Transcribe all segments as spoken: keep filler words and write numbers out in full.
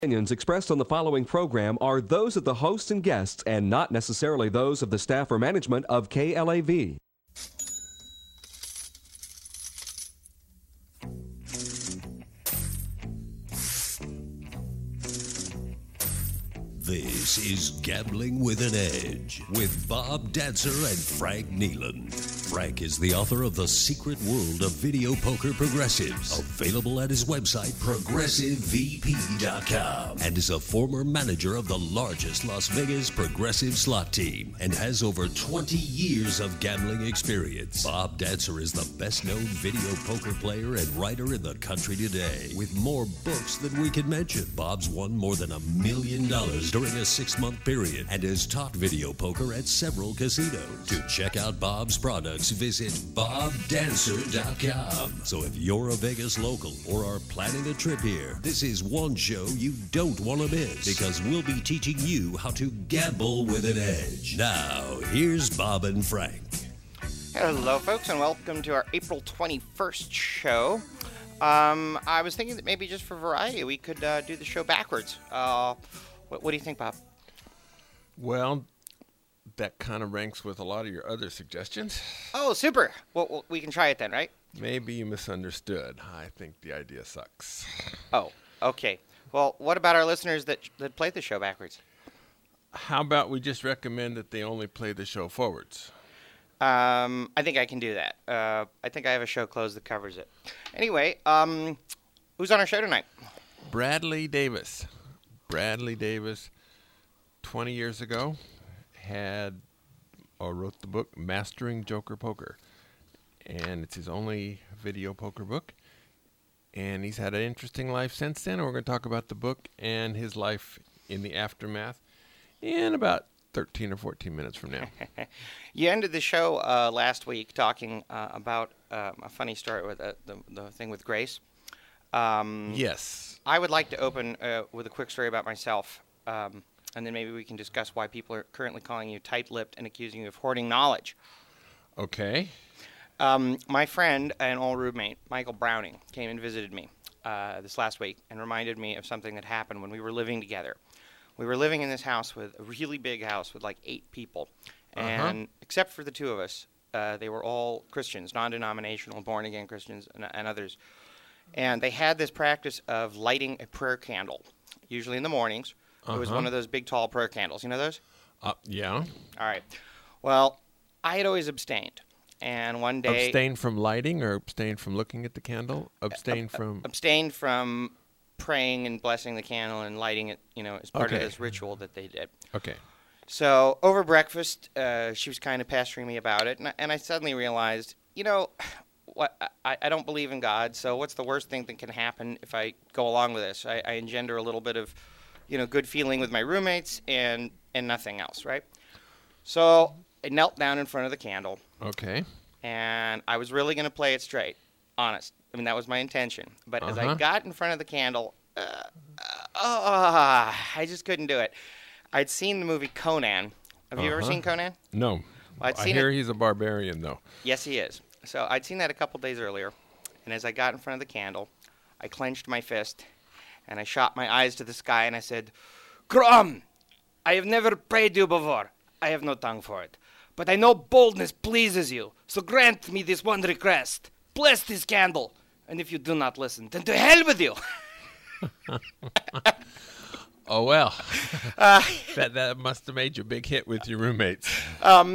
Opinions expressed on the following program are those of the hosts and guests and not necessarily those of the staff or management of K L A V. This is Gambling with an Edge with Bob Dancer and Frank Neelan. Frank is the author of The Secret World of Video Poker Progressives, available at his website, progressive v p dot com, and is a former manager of the largest Las Vegas progressive slot team and has over twenty years of gambling experience. Bob Dancer is the best-known video poker player and writer in the country today. With more books than we can mention, Bob's won more than a million dollars during a six-month period and has taught video poker at several casinos. To check out Bob's products, visit bob dancer dot com. So if you're a Vegas local or are planning a trip here, this is one show you don't want to miss because we'll be teaching you how to gamble with an edge. Now, here's Bob and Frank. Hello, folks, and welcome to our April twenty-first show. Um, I was thinking that maybe just for variety, we could uh, do the show backwards. Uh, what, what do you think, Bob? Well, that kind of ranks with a lot of your other suggestions. Oh, super. Well, well, we can try it then, right? Maybe you misunderstood. I think the idea sucks. Oh, okay. Well, what about our listeners that that play the show backwards? How about we just recommend that they only play the show forwards? Um, I think I can do that. Uh, I think I have a show close that covers it. Anyway, um, who's on our show tonight? Bradley Davis. Bradley Davis, twenty years ago, had or wrote the book Mastering Joker Poker. And it's his only video poker book. And he's had an interesting life since then. And we're going to talk about the book and his life in the aftermath in about thirteen or fourteen minutes from now. You ended the show uh, last week talking uh, about um, a funny story with uh, the, the thing with Grace. Um, yes. I would like to open uh, with a quick story about myself. Um, and then maybe we can discuss why people are currently calling you tight-lipped and accusing you of hoarding knowledge. Okay. Um, my friend and old roommate, Michael Browning, came and visited me uh, this last week and reminded me of something that happened when we were living together. We were living in this house with a really big house with like eight people. And uh-huh. except for the two of us, uh, they were all Christians, non-denominational, born-again Christians and, and others. And they had this practice of lighting a prayer candle, usually in the mornings. Uh-huh. It was one of those big, tall prayer candles. You know those? Uh, yeah. All right. Well, I had always abstained. And one day... Abstain from lighting or abstain from looking at the candle? Abstain uh, from... Abstained from praying and blessing the candle and lighting it, you know, as part okay. of this ritual that they did. Okay. So over breakfast, uh, she was kind of pestering me about it. And I, and I suddenly realized, you know, what I, I don't believe in God. So what's the worst thing that can happen if I go along with this? I, I engender a little bit of... you know, good feeling with my roommates and, and nothing else, right? So I knelt down in front of the candle. Okay. And I was really going to play it straight, honest. I mean, that was my intention. But uh-huh. as I got in front of the candle, uh, uh, uh, I just couldn't do it. I'd seen the movie Conan. Have you uh-huh. ever seen Conan? No. Well, I'd I seen hear it. He's a barbarian, though. Yes, he is. So I'd seen that a couple days earlier. And as I got in front of the candle, I clenched my fist. And I shot my eyes to the sky and I said, Crom, I have never prayed you before. I have no tongue for it. But I know boldness pleases you. So grant me this one request. Bless this candle. And if you do not listen, then to hell with you. Oh, well. Uh, that that must have made you a big hit with your roommates. Um,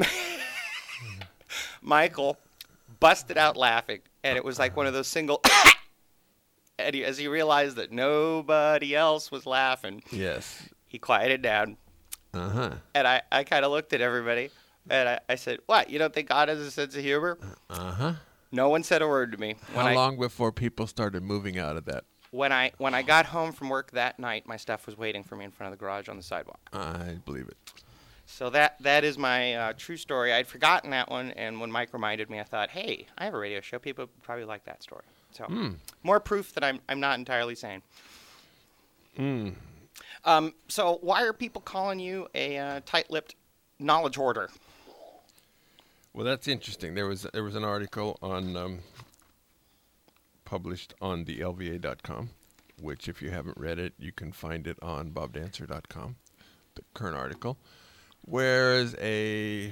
Michael busted out laughing. And it was like one of those single... And he, as he realized that nobody else was laughing, yes, he quieted down. Uh-huh. And I, I kind of looked at everybody, and I, I said, what, you don't think God has a sense of humor? Uh-huh. No one said a word to me. How when long I, before people started moving out of that? When I when I got home from work that night, my stuff was waiting for me in front of the garage on the sidewalk. I believe it. So that that is my uh, true story. I'd forgotten that one, and when Mike reminded me, I thought, hey, I have a radio show. People would probably like that story. So mm. more proof that I'm I'm not entirely sane. Mm. Um, so why are people calling you a uh, tight-lipped knowledge hoarder? Well, that's interesting. There was there was an article on um, published on the L V A dot com which if you haven't read it, you can find it on bob dancer dot com, the current article. Whereas a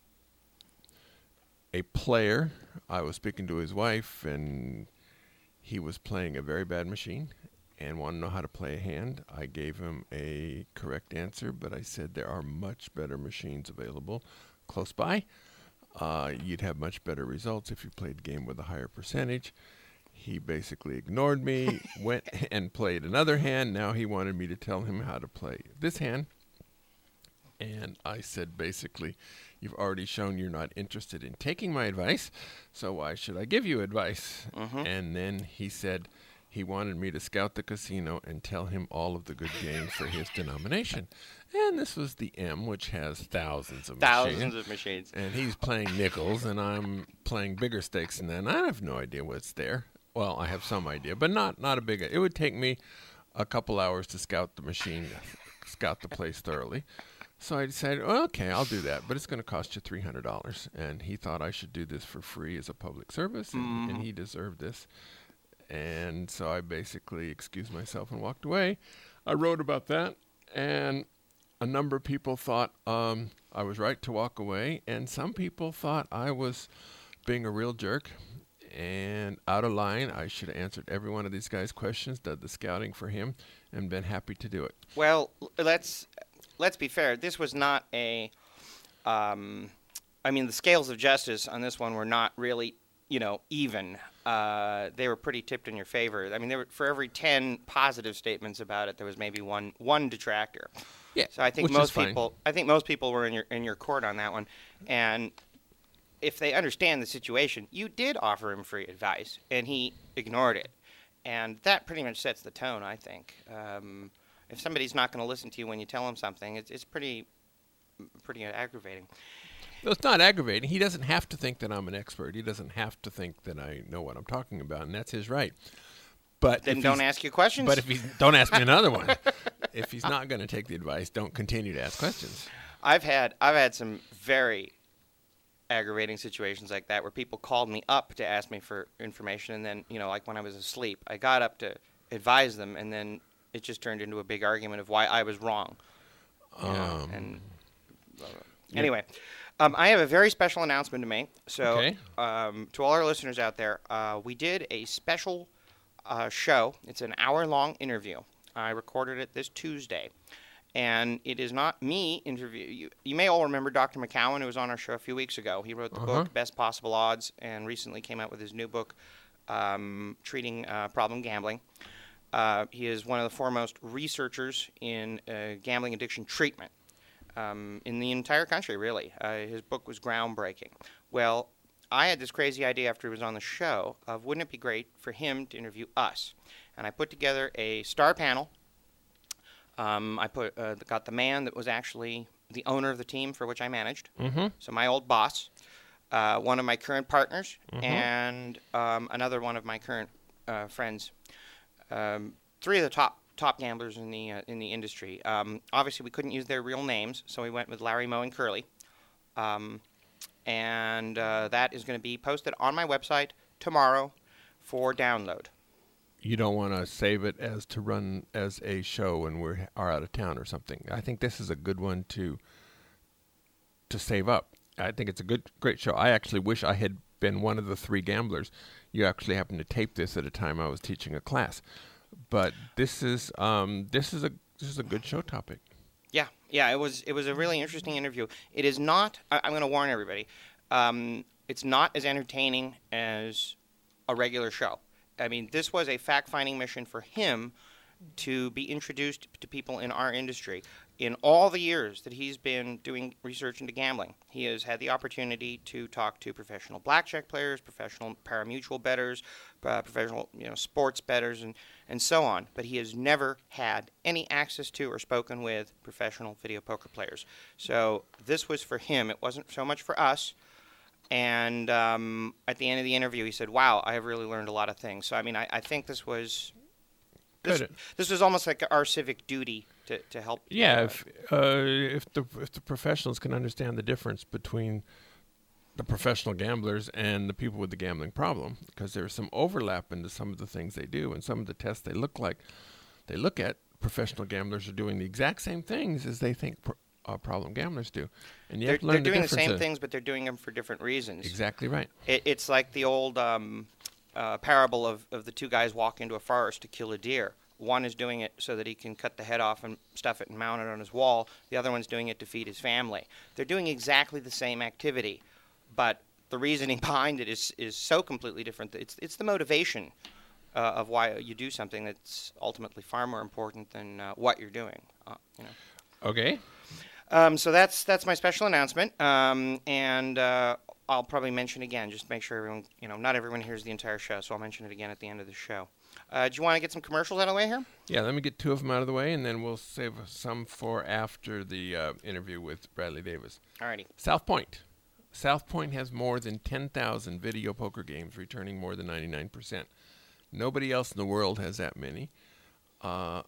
a player, I was speaking to his wife, and he was playing a very bad machine and wanted to know how to play a hand. I gave him a correct answer, but I said there are much better machines available close by. Uh, you'd have much better results if you played the game with a higher percentage. He basically ignored me, went and played another hand. Now he wanted me to tell him how to play this hand. And I said, basically, you've already shown you're not interested in taking my advice, so why should I give you advice? Mm-hmm. And then he said he wanted me to scout the casino and tell him all of the good games for his denomination. And this was the M, which has thousands of Thousands machines. of machines. And he's playing nickels, and I'm playing bigger stakes than that. And I have no idea what's there. Well, I have some idea, but not, not a big... It would take me a couple hours to scout the machine, scout the place thoroughly. So I decided, well, okay, I'll do that, but it's going to cost you three hundred dollars. And he thought I should do this for free as a public service, and, Mm-hmm. and he deserved this. And so I basically excused myself and walked away. I wrote about that, and a number of people thought um, I was right to walk away, and some people thought I was being a real jerk and out of line. I should have answered every one of these guys' questions, done the scouting for him, and been happy to do it. Well, l- let's let's be fair. This was not a. Um, I mean, the scales of justice on this one were not really, you know, even. Uh, they were pretty tipped in your favor. I mean, there were, for every ten positive statements about it, there was maybe one one detractor. Yeah, So I think which is most fine. people, I think most people were in your in your court on that one, and if they understand the situation, you did offer him free advice, and he ignored it, and that pretty much sets the tone. I think um, if somebody's not going to listen to you when you tell them something, it's it's pretty pretty aggravating. Well, it's not aggravating. He doesn't have to think that I'm an expert. He doesn't have to think that I know what I'm talking about, and that's his right. But Then if don't he's- ask you questions. But if he's don't ask me another one. If he's not going to take the advice, don't continue to ask questions. I've had I've had some very aggravating situations like that where people called me up to ask me for information, and then, you know, like when I was asleep, I got up to advise them, and then it just turned into a big argument of why I was wrong. You know, Um, and uh, anyway, um, I have a very special announcement to make. So, Okay. um, to all our listeners out there, uh, we did a special uh, show. It's an hour-long interview. I recorded it this Tuesday. And it is not me interview. You, you may all remember Doctor McCowan, who was on our show a few weeks ago. He wrote the Uh-huh. book Best Possible Odds, and recently came out with his new book, um, Treating uh, Problem Gambling. Uh, he is one of the foremost researchers in uh, gambling addiction treatment um, in the entire country, really. Uh, his book was groundbreaking. Well, I had this crazy idea after he was on the show of wouldn't it be great for him to interview us? And I put together a star panel. Um, I put uh, got the man that was actually the owner of the team for which I managed, Mm-hmm. so my old boss, uh, one of my current partners, and um, another one of my current uh, friends. Um, three of the top top gamblers in the uh, in the industry. Um, obviously, we couldn't use their real names, so we went with Larry, Moe, and Curly. Um, and uh, that is going to be posted on my website tomorrow for download. You don't want to save it as to run as a show when we are out of town or something. I think this is a good one to to save up. I think it's a good, great show. I actually wish I had been one of the three gamblers. You actually happened to tape this at a time I was teaching a class, but this is um, this is a this is a good show topic. Yeah, yeah, it was it was a really interesting interview. It is not. I, I'm going to warn everybody. Um, it's not as entertaining as a regular show. I mean, this was a fact-finding mission for him to be introduced to people in our industry. In all the years that he's been doing research into gambling, he has had the opportunity to talk to professional blackjack players, professional pari-mutuel bettors, uh, professional, you know, sports bettors, and, and so on. But he has never had any access to or spoken with professional video poker players. So this was for him. It wasn't so much for us. And um, at the end of the interview, he said, "Wow, I have really learned a lot of things." So, I mean, I, I think this was this, Good. this was almost like our civic duty to, to help. Yeah, uh, if uh, if the if the professionals can understand the difference between the professional gamblers and the people with the gambling problem, because there's some overlap into some of the things they do and some of the tests they look like. They look at professional gamblers are doing the exact same things as they think pro- uh, problem gamblers do. And you They're, have to learn they're doing the the difference. same of- things, but they're doing them for different reasons. Exactly right. It, it's like the old um, uh, parable of, of the two guys walk into a forest to kill a deer. One is doing it so that he can cut the head off and stuff it and mount it on his wall. The other one's doing it to feed his family. They're doing exactly the same activity, but the reasoning behind it is is so completely different. It's it's the motivation uh, of why you do something that's ultimately far more important than uh, what you're doing. Uh, you know. Okay. Um, so that's that's my special announcement, um, and uh, I'll probably mention again, just to make sure everyone, you know, not everyone hears the entire show, so I'll mention it again at the end of the show. Uh, do you want to get some commercials out of the way here? Yeah, let me get two of them out of the way, and then we'll save some for after the uh, interview with Bradley Davis. Alrighty. South Point. South Point has more than ten thousand video poker games, returning more than ninety-nine percent. Nobody else in the world has that many. Uh,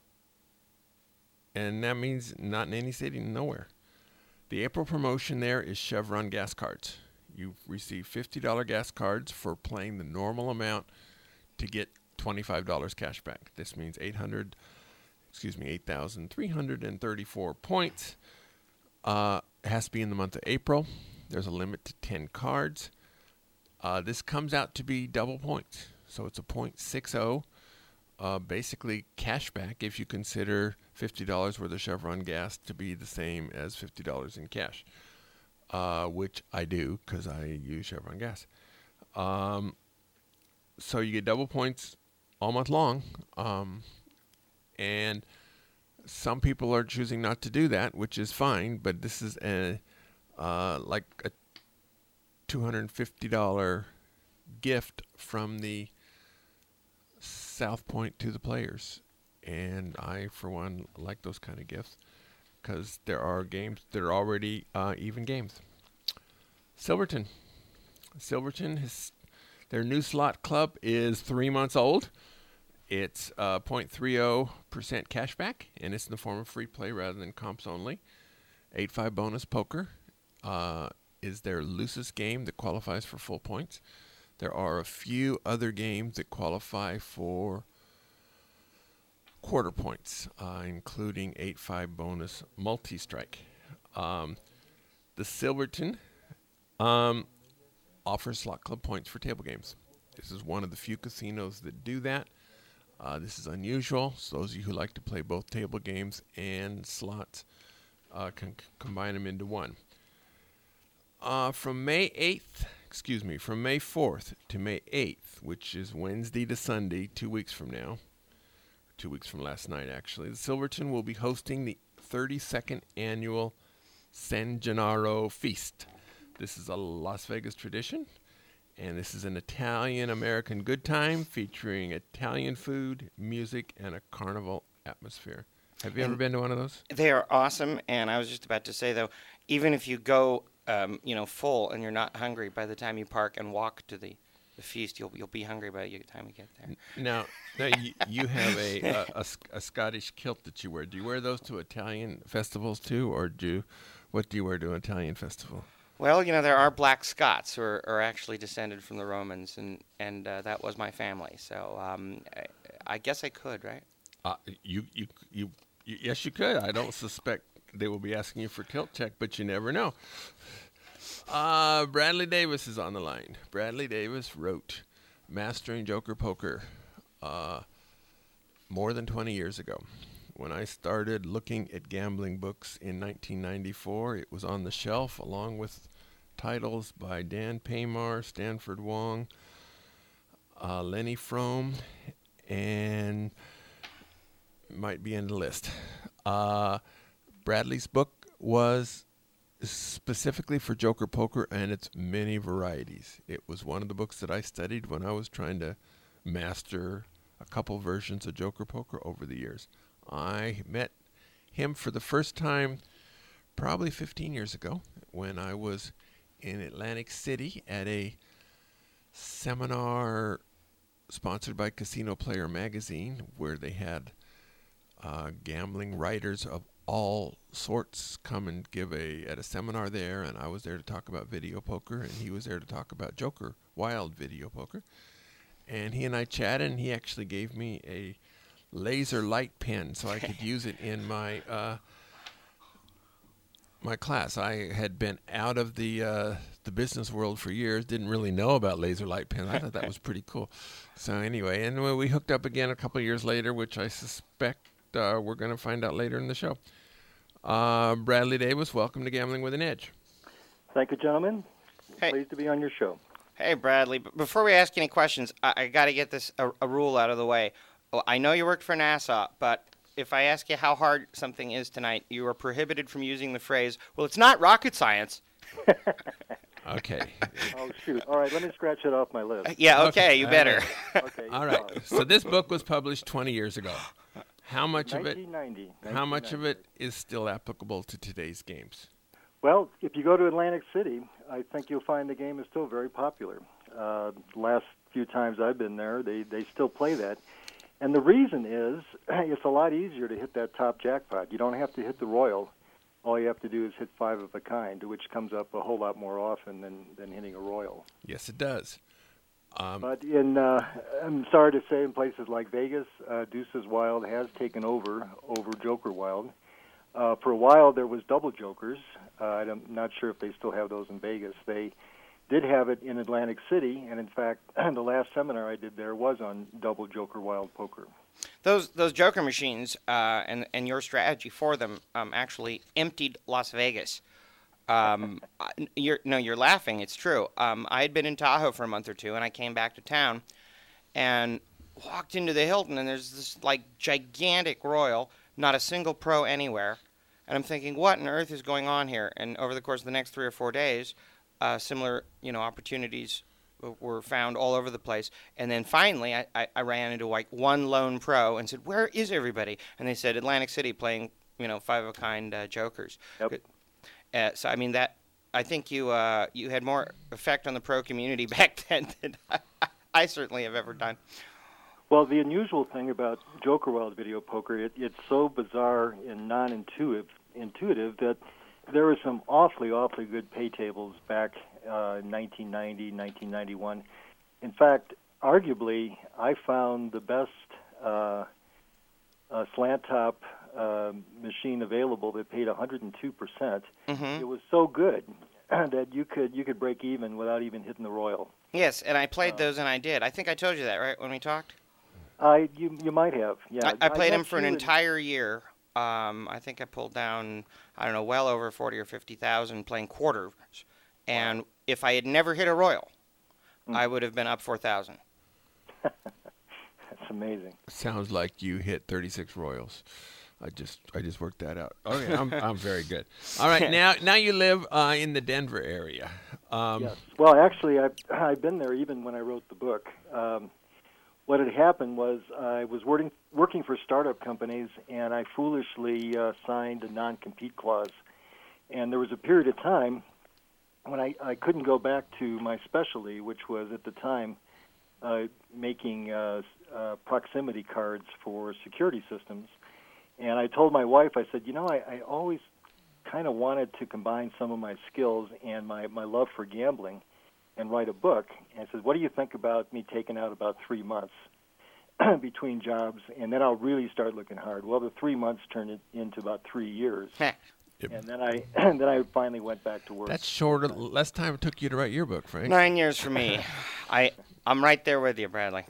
and that means not in any city, nowhere. The April promotion there is Chevron gas cards. You receive fifty dollars gas cards for playing the normal amount to get twenty-five dollars cash back. This means eight hundred, excuse me, eight thousand three hundred thirty-four points. Uh, it has to be in the month of April. There's a limit to ten cards. Uh, this comes out to be double points. So it's a point six oh. Uh, basically cash back if you consider fifty dollars worth of Chevron gas to be the same as fifty dollars in cash, uh, which I do because I use Chevron gas. Um, so you get double points all month long, um, and some people are choosing not to do that, which is fine, but this is a uh, like a two hundred fifty dollars gift from the South Point to the players, and I, for one, like those kind of gifts because there are games that are already uh, even games. Silverton. Silverton, has, their new slot club is three months old. It's uh, zero point three zero percent cashback, and it's in the form of free play rather than comps only. eight five bonus poker uh, is their loosest game that qualifies for full points. There are a few other games that qualify for quarter points, uh, including eight five bonus multi-strike. Um, the Silverton um, offers slot club points for table games. This is one of the few casinos that do that. Uh, this is unusual, so those of you who like to play both table games and slots uh, can c- combine them into one. Uh, from May eighth, excuse me, from May fourth to May eighth, which is Wednesday to Sunday, two weeks from now, two weeks from last night actually, the Silverton will be hosting the thirty-second annual San Gennaro Feast. This is a Las Vegas tradition, and this is an Italian-American good time featuring Italian food, music, and a carnival atmosphere. Have you And ever been to one of those? They are awesome, and I was just about to say, though, even if you go, um, you know, full and you're not hungry, by the time you park and walk to the, the feast, you'll you'll be hungry by the time you get there. Now, now you, you have a, a, a, Sc- a Scottish kilt that you wear. Do you wear those to Italian festivals too, or do you, what do you wear to an Italian festival? Well, you know, there are Black Scots who are, are actually descended from the Romans, and, and uh, that was my family. So um, I, I guess I could, right? Uh, you, you, you, you, yes, you could. I don't suspect they will be asking you for kilt check, but you never know. Uh, Bradley Davis is on the line. Bradley Davis wrote Mastering Joker Poker uh, more than twenty years ago. When I started looking at gambling books in nineteen ninety-four, it was on the shelf along with titles by Dan Paymar, Stanford Wong, uh, Lenny Frome, and might be in the list. Uh, Bradley's book was specifically for Joker Poker and its many varieties. It was one of the books that I studied when I was trying to master a couple versions of Joker Poker over the years. I met him for the first time probably fifteen years ago when I was in Atlantic City at a seminar sponsored by Casino Player magazine where they had uh, gambling writers of all sorts come and give a at a seminar there, and I was there to talk about video poker, and he was there to talk about Joker Wild video poker. And he and I chatted, and he actually gave me a laser light pen so I could use it in my uh, my class. I had been out of the uh, the business world for years, didn't really know about laser light pens. I thought that was pretty cool. So anyway, and we hooked up again a couple of years later, which I suspect uh, we're going to find out later in the show. Uh, Bradley Davis, welcome to Gambling with an Edge. Thank you, gentlemen. Hey. Pleased to be on your show. Hey, Bradley. b- Before we ask any questions, I, I got to get this a, a rule out of the way. Well, I know you worked for NASA, but if I ask you how hard something is tonight, you are prohibited from using the phrase, well, it's not rocket science. Okay. Oh, shoot. All right, let me scratch it off my list. Yeah, okay, Okay, you all better. Okay. All right. So this book was published twenty years ago. How much of it? nineteen ninety. How much of it is still applicable to today's games? Well, if you go to Atlantic City, I think you'll find the game is still very popular. Uh, last few times I've been there, they, they still play that. And the reason is it's a lot easier to hit that top jackpot. You don't have to hit the Royal. All you have to do is hit five of a kind, which comes up a whole lot more often than, than hitting a Royal. Yes, it does. Um, But in, uh, I'm sorry to say, in places like Vegas, uh, Deuces Wild has taken over over Joker Wild. Uh, for a while, there was double Jokers. Uh, I'm not sure if they still have those in Vegas. They did have it in Atlantic City, and in fact, the last seminar I did there was on double Joker Wild poker. Those those Joker machines uh, and and your strategy for them um, actually emptied Las Vegas. Um, you're no, you're laughing. It's true. Um, I had been in Tahoe for a month or two, and I came back to town, and walked into the Hilton, and there's this like gigantic Royal, not a single pro anywhere, and I'm thinking, what on earth is going on here? And over the course of the next three or four days, uh, similar you know opportunities were found all over the place. And then finally, I, I, I ran into like one lone pro and said, where is everybody? And they said, Atlantic City playing, you know, five-of-a-kind uh, jokers. Yep. Uh, so, I mean, that I think you uh, you had more effect on the pro community back then than I, I certainly have ever done. Well, the unusual thing about Joker Wild video poker, it, it's so bizarre and non-intuitive intuitive that there were some awfully, awfully good pay tables back uh, in nineteen ninety, nineteen ninety-one. In fact, arguably, I found the best uh, uh, slant top uh, machine available that paid one hundred two percent. Mm-hmm. It was so good that you could you could break even without even hitting the Royal. Yes, and I played those, and I did. I think I told you that, right, when we talked? I you you might have, yeah. I, I played him bet for an you would- entire year. Um, I think I pulled down, I don't know, well over forty or fifty thousand playing quarters. And if I had never hit a Royal, Mm. I would have been up four thousand. That's amazing. Sounds like you hit thirty-six Royals. I just I just worked that out. Okay, I'm I'm very good. All right, now now you live uh, in the Denver area. Um, Yes. Well, actually, I've, I've been there even when I wrote the book. Um, what had happened was I was working, working for startup companies, and I foolishly uh, signed a non-compete clause. And there was a period of time when I, I couldn't go back to my specialty, which was at the time uh, making uh, uh, proximity cards for security systems. And I told my wife, I said, you know, I, I always kind of wanted to combine some of my skills and my, my love for gambling and write a book. And I said, what do you think about me taking out about three months between jobs, and then I'll really start looking hard? Well, the three months turned it into about three years. Yep. And then I and then I finally went back to work. That's shorter, less time it took you to write your book, Frank. Nine years for me. I, I'm right there with you, Bradley.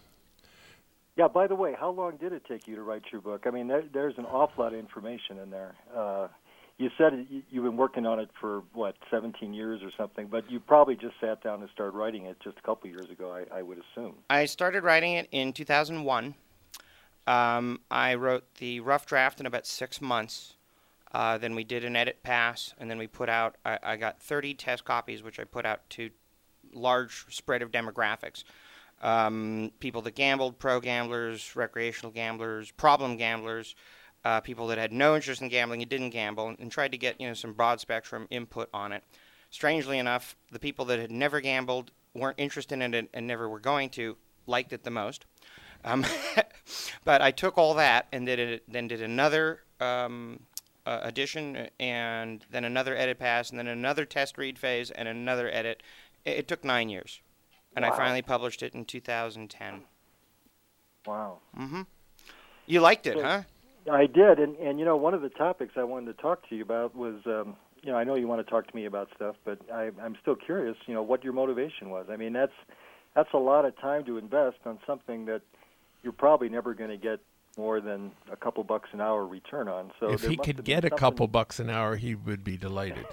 Yeah, by the way, how long did it take you to write your book? I mean, there, there's an awful lot of information in there. Uh, you said it, you, you've been working on it for, what, seventeen years or something, but you probably just sat down and started writing it just a couple years ago, I, I would assume. I started writing it in two thousand one. Um, I wrote the rough draft in about six months. Uh, then we did an edit pass, and then we put out, I, I got thirty test copies, which I put out to large spread of demographics. Um, people that gambled, pro gamblers, recreational gamblers, problem gamblers, uh, people that had no interest in gambling and didn't gamble, and, and tried to get you know some broad spectrum input on it. Strangely enough, the people that had never gambled, weren't interested in it, and never were going to, liked it the most. Um, but I took all that and did it, then did another um, uh, edition, and then another edit pass, and then another test read phase, and another edit. It, it took nine years, and Wow. I finally published it in two thousand ten. Wow. Mm-hmm. You liked it, So- huh? I did, and, and you know, one of the topics I wanted to talk to you about was, um, you know, I know you want to talk to me about stuff, but I, I'm still curious, you know, what your motivation was. I mean, that's that's a lot of time to invest on something that you're probably never going to get more than a couple bucks an hour return on. So If there he must could have get been a couple something- bucks an hour, he would be delighted.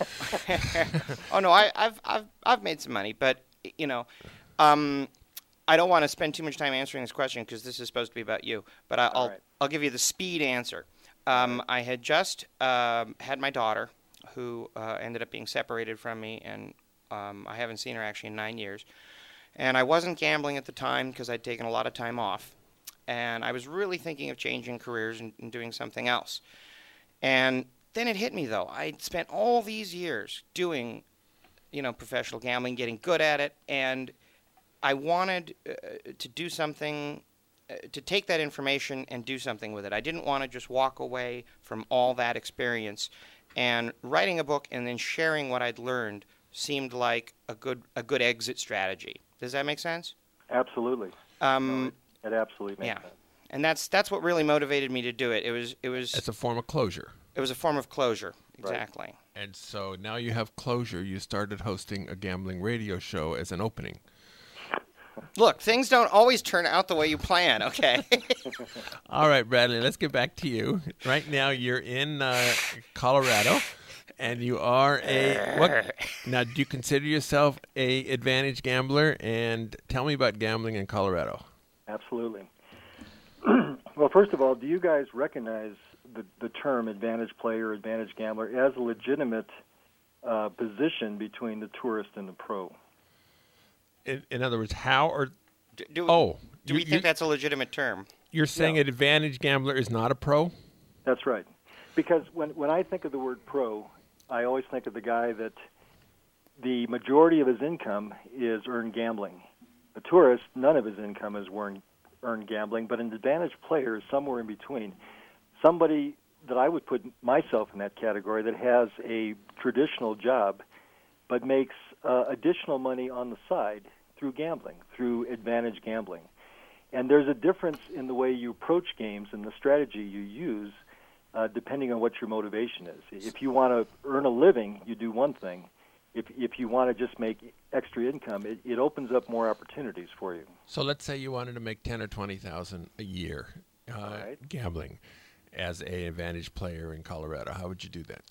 Oh no, I, I've I've I've made some money, but you know, um, I don't want to spend too much time answering this question because this is supposed to be about you. But I, All I'll right. I'll give you the speed answer. Um, I had just um, had my daughter, who uh, ended up being separated from me, and um, I haven't seen her actually in nine years. And I wasn't gambling at the time because I'd taken a lot of time off, and I was really thinking of changing careers and, and doing something else. And then it hit me though. I'd spent all these years doing, you know, professional gambling, getting good at it, and I wanted uh, to do something, uh, to take that information and do something with it. I didn't want to just walk away from all that experience. And writing a book and then sharing what I'd learned seemed like a good a good exit strategy. Does that make sense? Absolutely. Um, It absolutely makes yeah, sense. and that's that's what really motivated me to do it. It was it was It's a form of closure. it was a form of closure. Right. Exactly. And so now you have closure. You started hosting a gambling radio show as an opening. Look, things don't always turn out the way you plan. Okay. All right, Bradley, let's get back to you. Right now you're in uh, Colorado, and you are a what? Now, do you consider yourself a advantage gambler? And tell me about gambling in Colorado. Absolutely. Well, first of all, do you guys recognize the, the term advantage player, advantage gambler as a legitimate uh, position between the tourist and the pro? In, in other words, how or do, do, oh, do you, we think you, that's a legitimate term? you're saying Yeah. an advantage gambler is not a pro? That's right. Because when, when I think of the word pro, I always think of the guy that the majority of his income is earned gambling. A tourist, none of his income is earned, earned gambling, but an advantage player is somewhere in between. Somebody that I would put myself in that category that has a traditional job but makes uh, additional money on the side through gambling, through advantage gambling. And there's a difference in the way you approach games and the strategy you use uh, depending on what your motivation is. If you want to earn a living, you do one thing. If if you want to just make extra income, it, it opens up more opportunities for you. So let's say you wanted to make ten or twenty thousand a year uh, right. gambling as a advantage player in Colorado. How would you do that?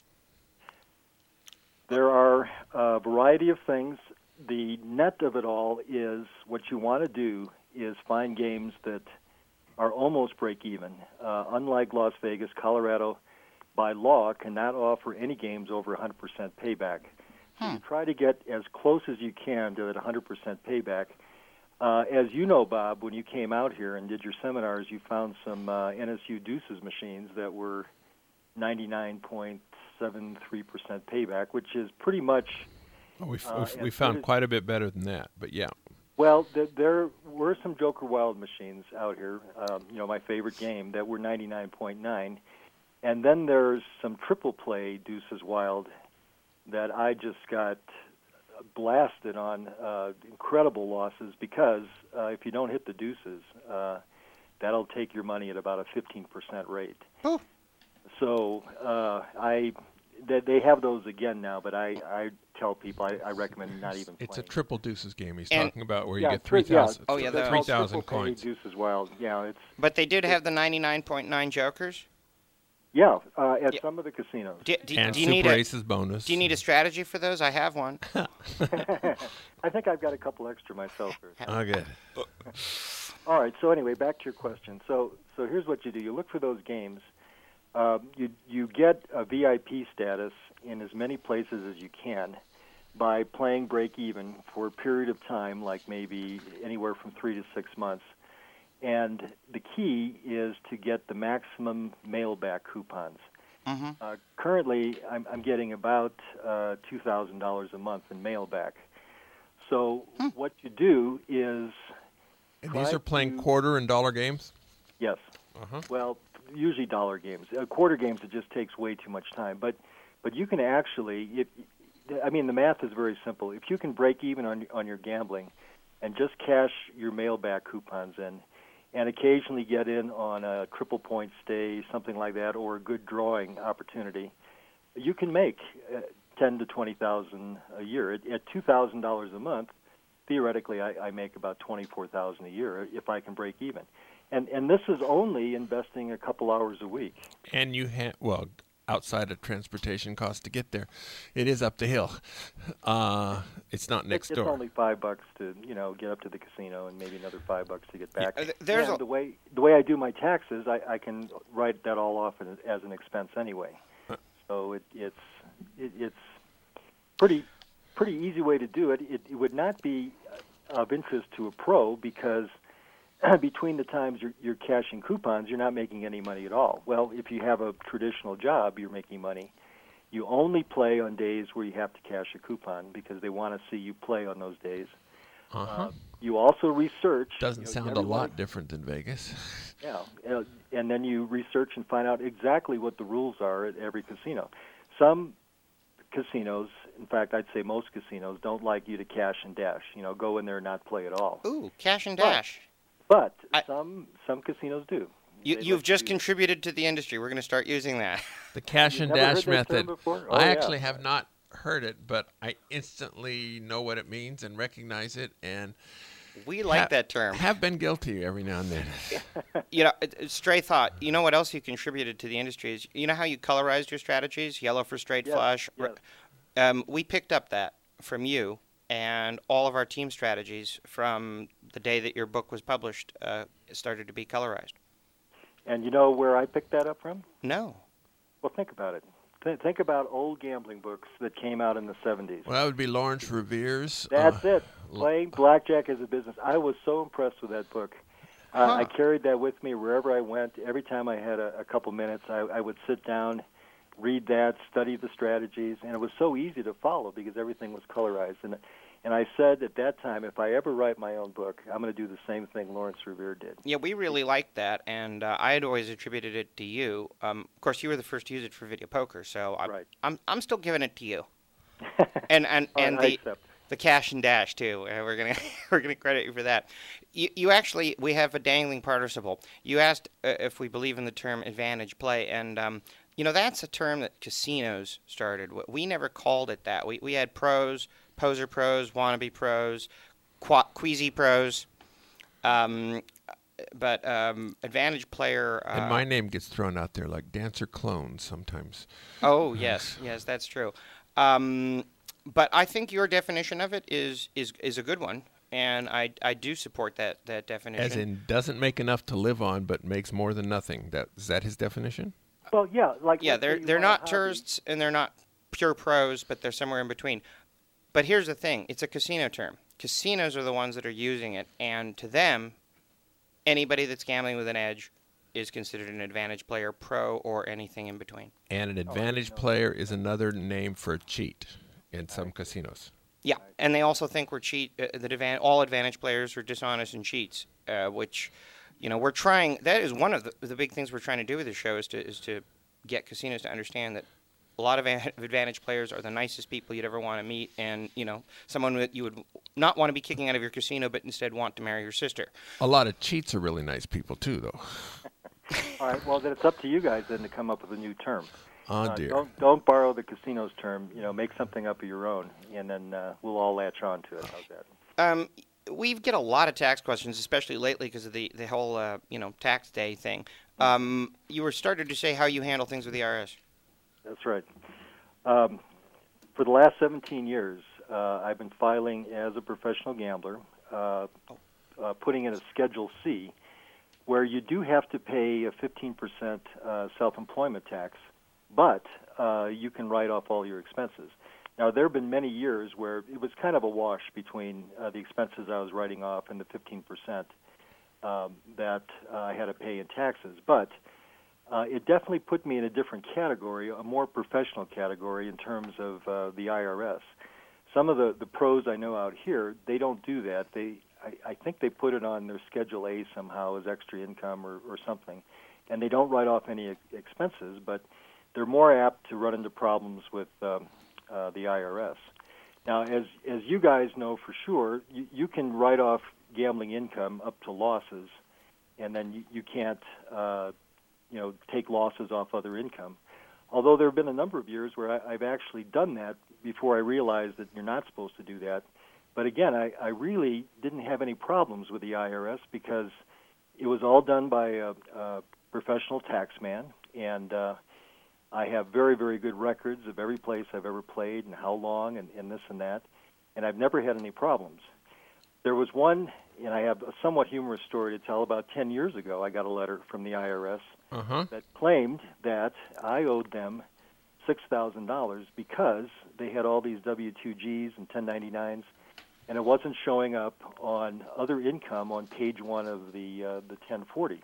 There are a variety of things. The net of it all is what you want to do is find games that are almost break even. Uh, unlike Las Vegas, Colorado, by law, cannot offer any games over one hundred percent payback. So you try to get as close as you can to that one hundred percent payback. Uh, as you know, Bob, when you came out here and did your seminars, you found some uh, N S U Deuces machines that were ninety-nine point seven three percent payback, which is pretty much, Oh, we, f- Uh, we, f- we as found good as- quite a bit better than that, but yeah. well, th- there were some Joker Wild machines out here, um, you know, my favorite game, that were ninety-nine point nine. And then there's some triple play Deuces Wild that I just got blasted on, uh, incredible losses, because uh, if you don't hit the deuces, uh, that'll take your money at about a fifteen percent rate. Oh. So uh, I, they, they have those again now, but I, I tell people I, I recommend not even It's a playing. triple deuces game he's And- talking about where Yeah, you get tri- three yeah, thousand Oh, yeah, that's the- called three thousand triple play coins. Deuces Wild. Yeah, it's But they did have the ninety-nine point nine Jokers. yeah uh, at Yeah. some of the casinos. Do, do, And do you need Super a Aces bonus. Do you need a strategy for those? I have one. I think I've got a couple extra myself. Here. Oh, good. All right. So anyway, back to your question. So so here's what you do: you look for those games. Uh, you you get a V I P status in as many places as you can by playing break even for a period of time, like maybe anywhere from three to six months. And the key is to get the maximum mail-back coupons. Mm-hmm. Uh, currently, I'm, I'm getting about uh, two thousand dollars a month in mail-back. So what you do is And try these are playing to- quarter and dollar games? Yes. Uh-huh. Well, usually dollar games. Uh, quarter games, it just takes way too much time. But but you can actually, if, I mean, the math is very simple. If you can break even on on your gambling and just cash your mailback coupons in, and occasionally get in on a triple point stay, something like that, or a good drawing opportunity, you can make uh, ten to twenty thousand a year. At, at two thousand dollars a month, theoretically, I, I make about twenty-four thousand a year if I can break even. And and this is only investing a couple hours a week. And you have, well, outside of transportation costs to get there, it is up the hill. Uh, it's not next it's door. It's only five bucks to you know get up to the casino, and maybe another five bucks to get back. Yeah, there's and a... the way the way I do my taxes, I, I can write that all off as, as an expense anyway. Uh. So it, it's it, it's pretty pretty easy way to do it. It, it would not be of interest to a pro because between the times you're, you're cashing coupons, you're not making any money at all. Well, if you have a traditional job, you're making money. You only play on days where you have to cash a coupon because they want to see you play on those days. Uh-huh. Uh, you also research. Doesn't you know, sound a everyone- lot different than Vegas. Yeah, uh, and then you research and find out exactly what the rules are at every casino. Some casinos, in fact, I'd say most casinos, don't like you to cash and dash. You know, go in there and not play at all. Ooh, cash and But- dash. But I- some some casinos do. You, They you've let just you- contributed to the industry. We're going to start using that. The cash You've and never heard dash that term method. before? Oh, I yeah. actually have not heard it, but I instantly know what it means and recognize it, and We like ha- that term. have been guilty every now and then. You know, it- it- stray thought. You know what else you contributed to the industry is, you know how you colorized your strategies? Yellow for straight Yes, flush. yes. Um, we picked up that from you, and all of our team strategies from the day that your book was published uh, started to be colorized. And you know where I picked that up from? No. Well, think about it. Th- think about old gambling books that came out in the seventies. Well, that would be Lawrence Revere's. That's uh, it. Playing blackjack as a business. I was so impressed with that book. Uh, Huh. I carried that with me wherever I went. Every time I had a, a couple minutes, I, I would sit down, read that, study the strategies, and it was so easy to follow because everything was colorized. And and I said at that time, if I ever write my own book, I'm going to do the same thing Lawrence Revere did. Yeah, we really liked that, and uh, I had always attributed it to you. Um, of course, you were the first to use it for video poker, so I'm Right. I'm, I'm still giving it to you. And and All right, and I the accept. the cash and dash too. Uh, we're gonna we're gonna credit you for that. You you actually we have a dangling participle. You asked uh, if we believe in the term advantage play, and um, you know that's a term that casinos started. We never called it that. We we had pros, poser pros, wannabe pros, qua- queasy pros, um, but um, advantage player. Uh, and my name gets thrown out there like dancer clone sometimes. Oh yes, yes, that's true. Um, but I think your definition of it is is, is a good one, and I, I do support that, that definition. As in, doesn't make enough to live on, but makes more than nothing. That is that his definition? Well, yeah, like yeah, let's say they're you they're want a not hobby. tourists and they're not pure pros, but they're somewhere in between. But here's the thing: it's a casino term. Casinos are the ones that are using it, and to them, anybody that's gambling with an edge is considered an advantage player, pro, or anything in between. And an advantage player is another name for a cheat in some casinos. Yeah, and they also think we're cheat. Uh, that advan- all advantage players are dishonest and cheats, uh, which, you know, we're trying. That is one of the, the big things we're trying to do with this show is to is to get casinos to understand that a lot of a- advantage players are the nicest people you'd ever want to meet, and you know, someone that you would not want to be kicking out of your casino, but instead want to marry your sister. A lot of cheats are really nice people too, though. All right, well, then it's up to you guys then to come up with a new term. Oh Uh, dear. don't don't borrow the casino's term. You know, make something up of your own, and then uh, we'll all latch on to it. How's that? Um, we get a lot of tax questions, especially lately because of the the whole uh, you know tax day thing. Um, you were started to say how you handle things with the I R S. That's right. Um, for the last seventeen years, uh, I've been filing as a professional gambler, uh, uh, putting in a Schedule C, where you do have to pay a fifteen percent uh, self-employment tax, but uh, you can write off all your expenses. Now, there have been many years where it was kind of a wash between uh, the expenses I was writing off and the fifteen percent um, that uh, I had to pay in taxes, but Uh, it definitely put me in a different category, a more professional category in terms of uh, the I R S. Some of the, the pros I know out here, they don't do that. They, I, I think they put it on their Schedule A somehow as extra income or, or something. and they don't write off any ex- expenses, but they're more apt to run into problems with um, uh, the I R S. Now, as as you guys know for sure, you, you can write off gambling income up to losses, and then you, you can't, uh, you know, take losses off other income. Although there have been a number of years where I, I've actually done that before I realized that you're not supposed to do that. But again, I, I really didn't have any problems with the I R S because it was all done by a, a professional tax man, and uh, I have very, very good records of every place I've ever played and how long and, and this and that, and I've never had any problems. There was one, and I have a somewhat humorous story to tell. About ten years ago, I got a letter from the I R S Uh-huh. that claimed that I owed them six thousand dollars because they had all these W two Gs and ten ninety-nines, and it wasn't showing up on other income on page one of the uh, the ten forty.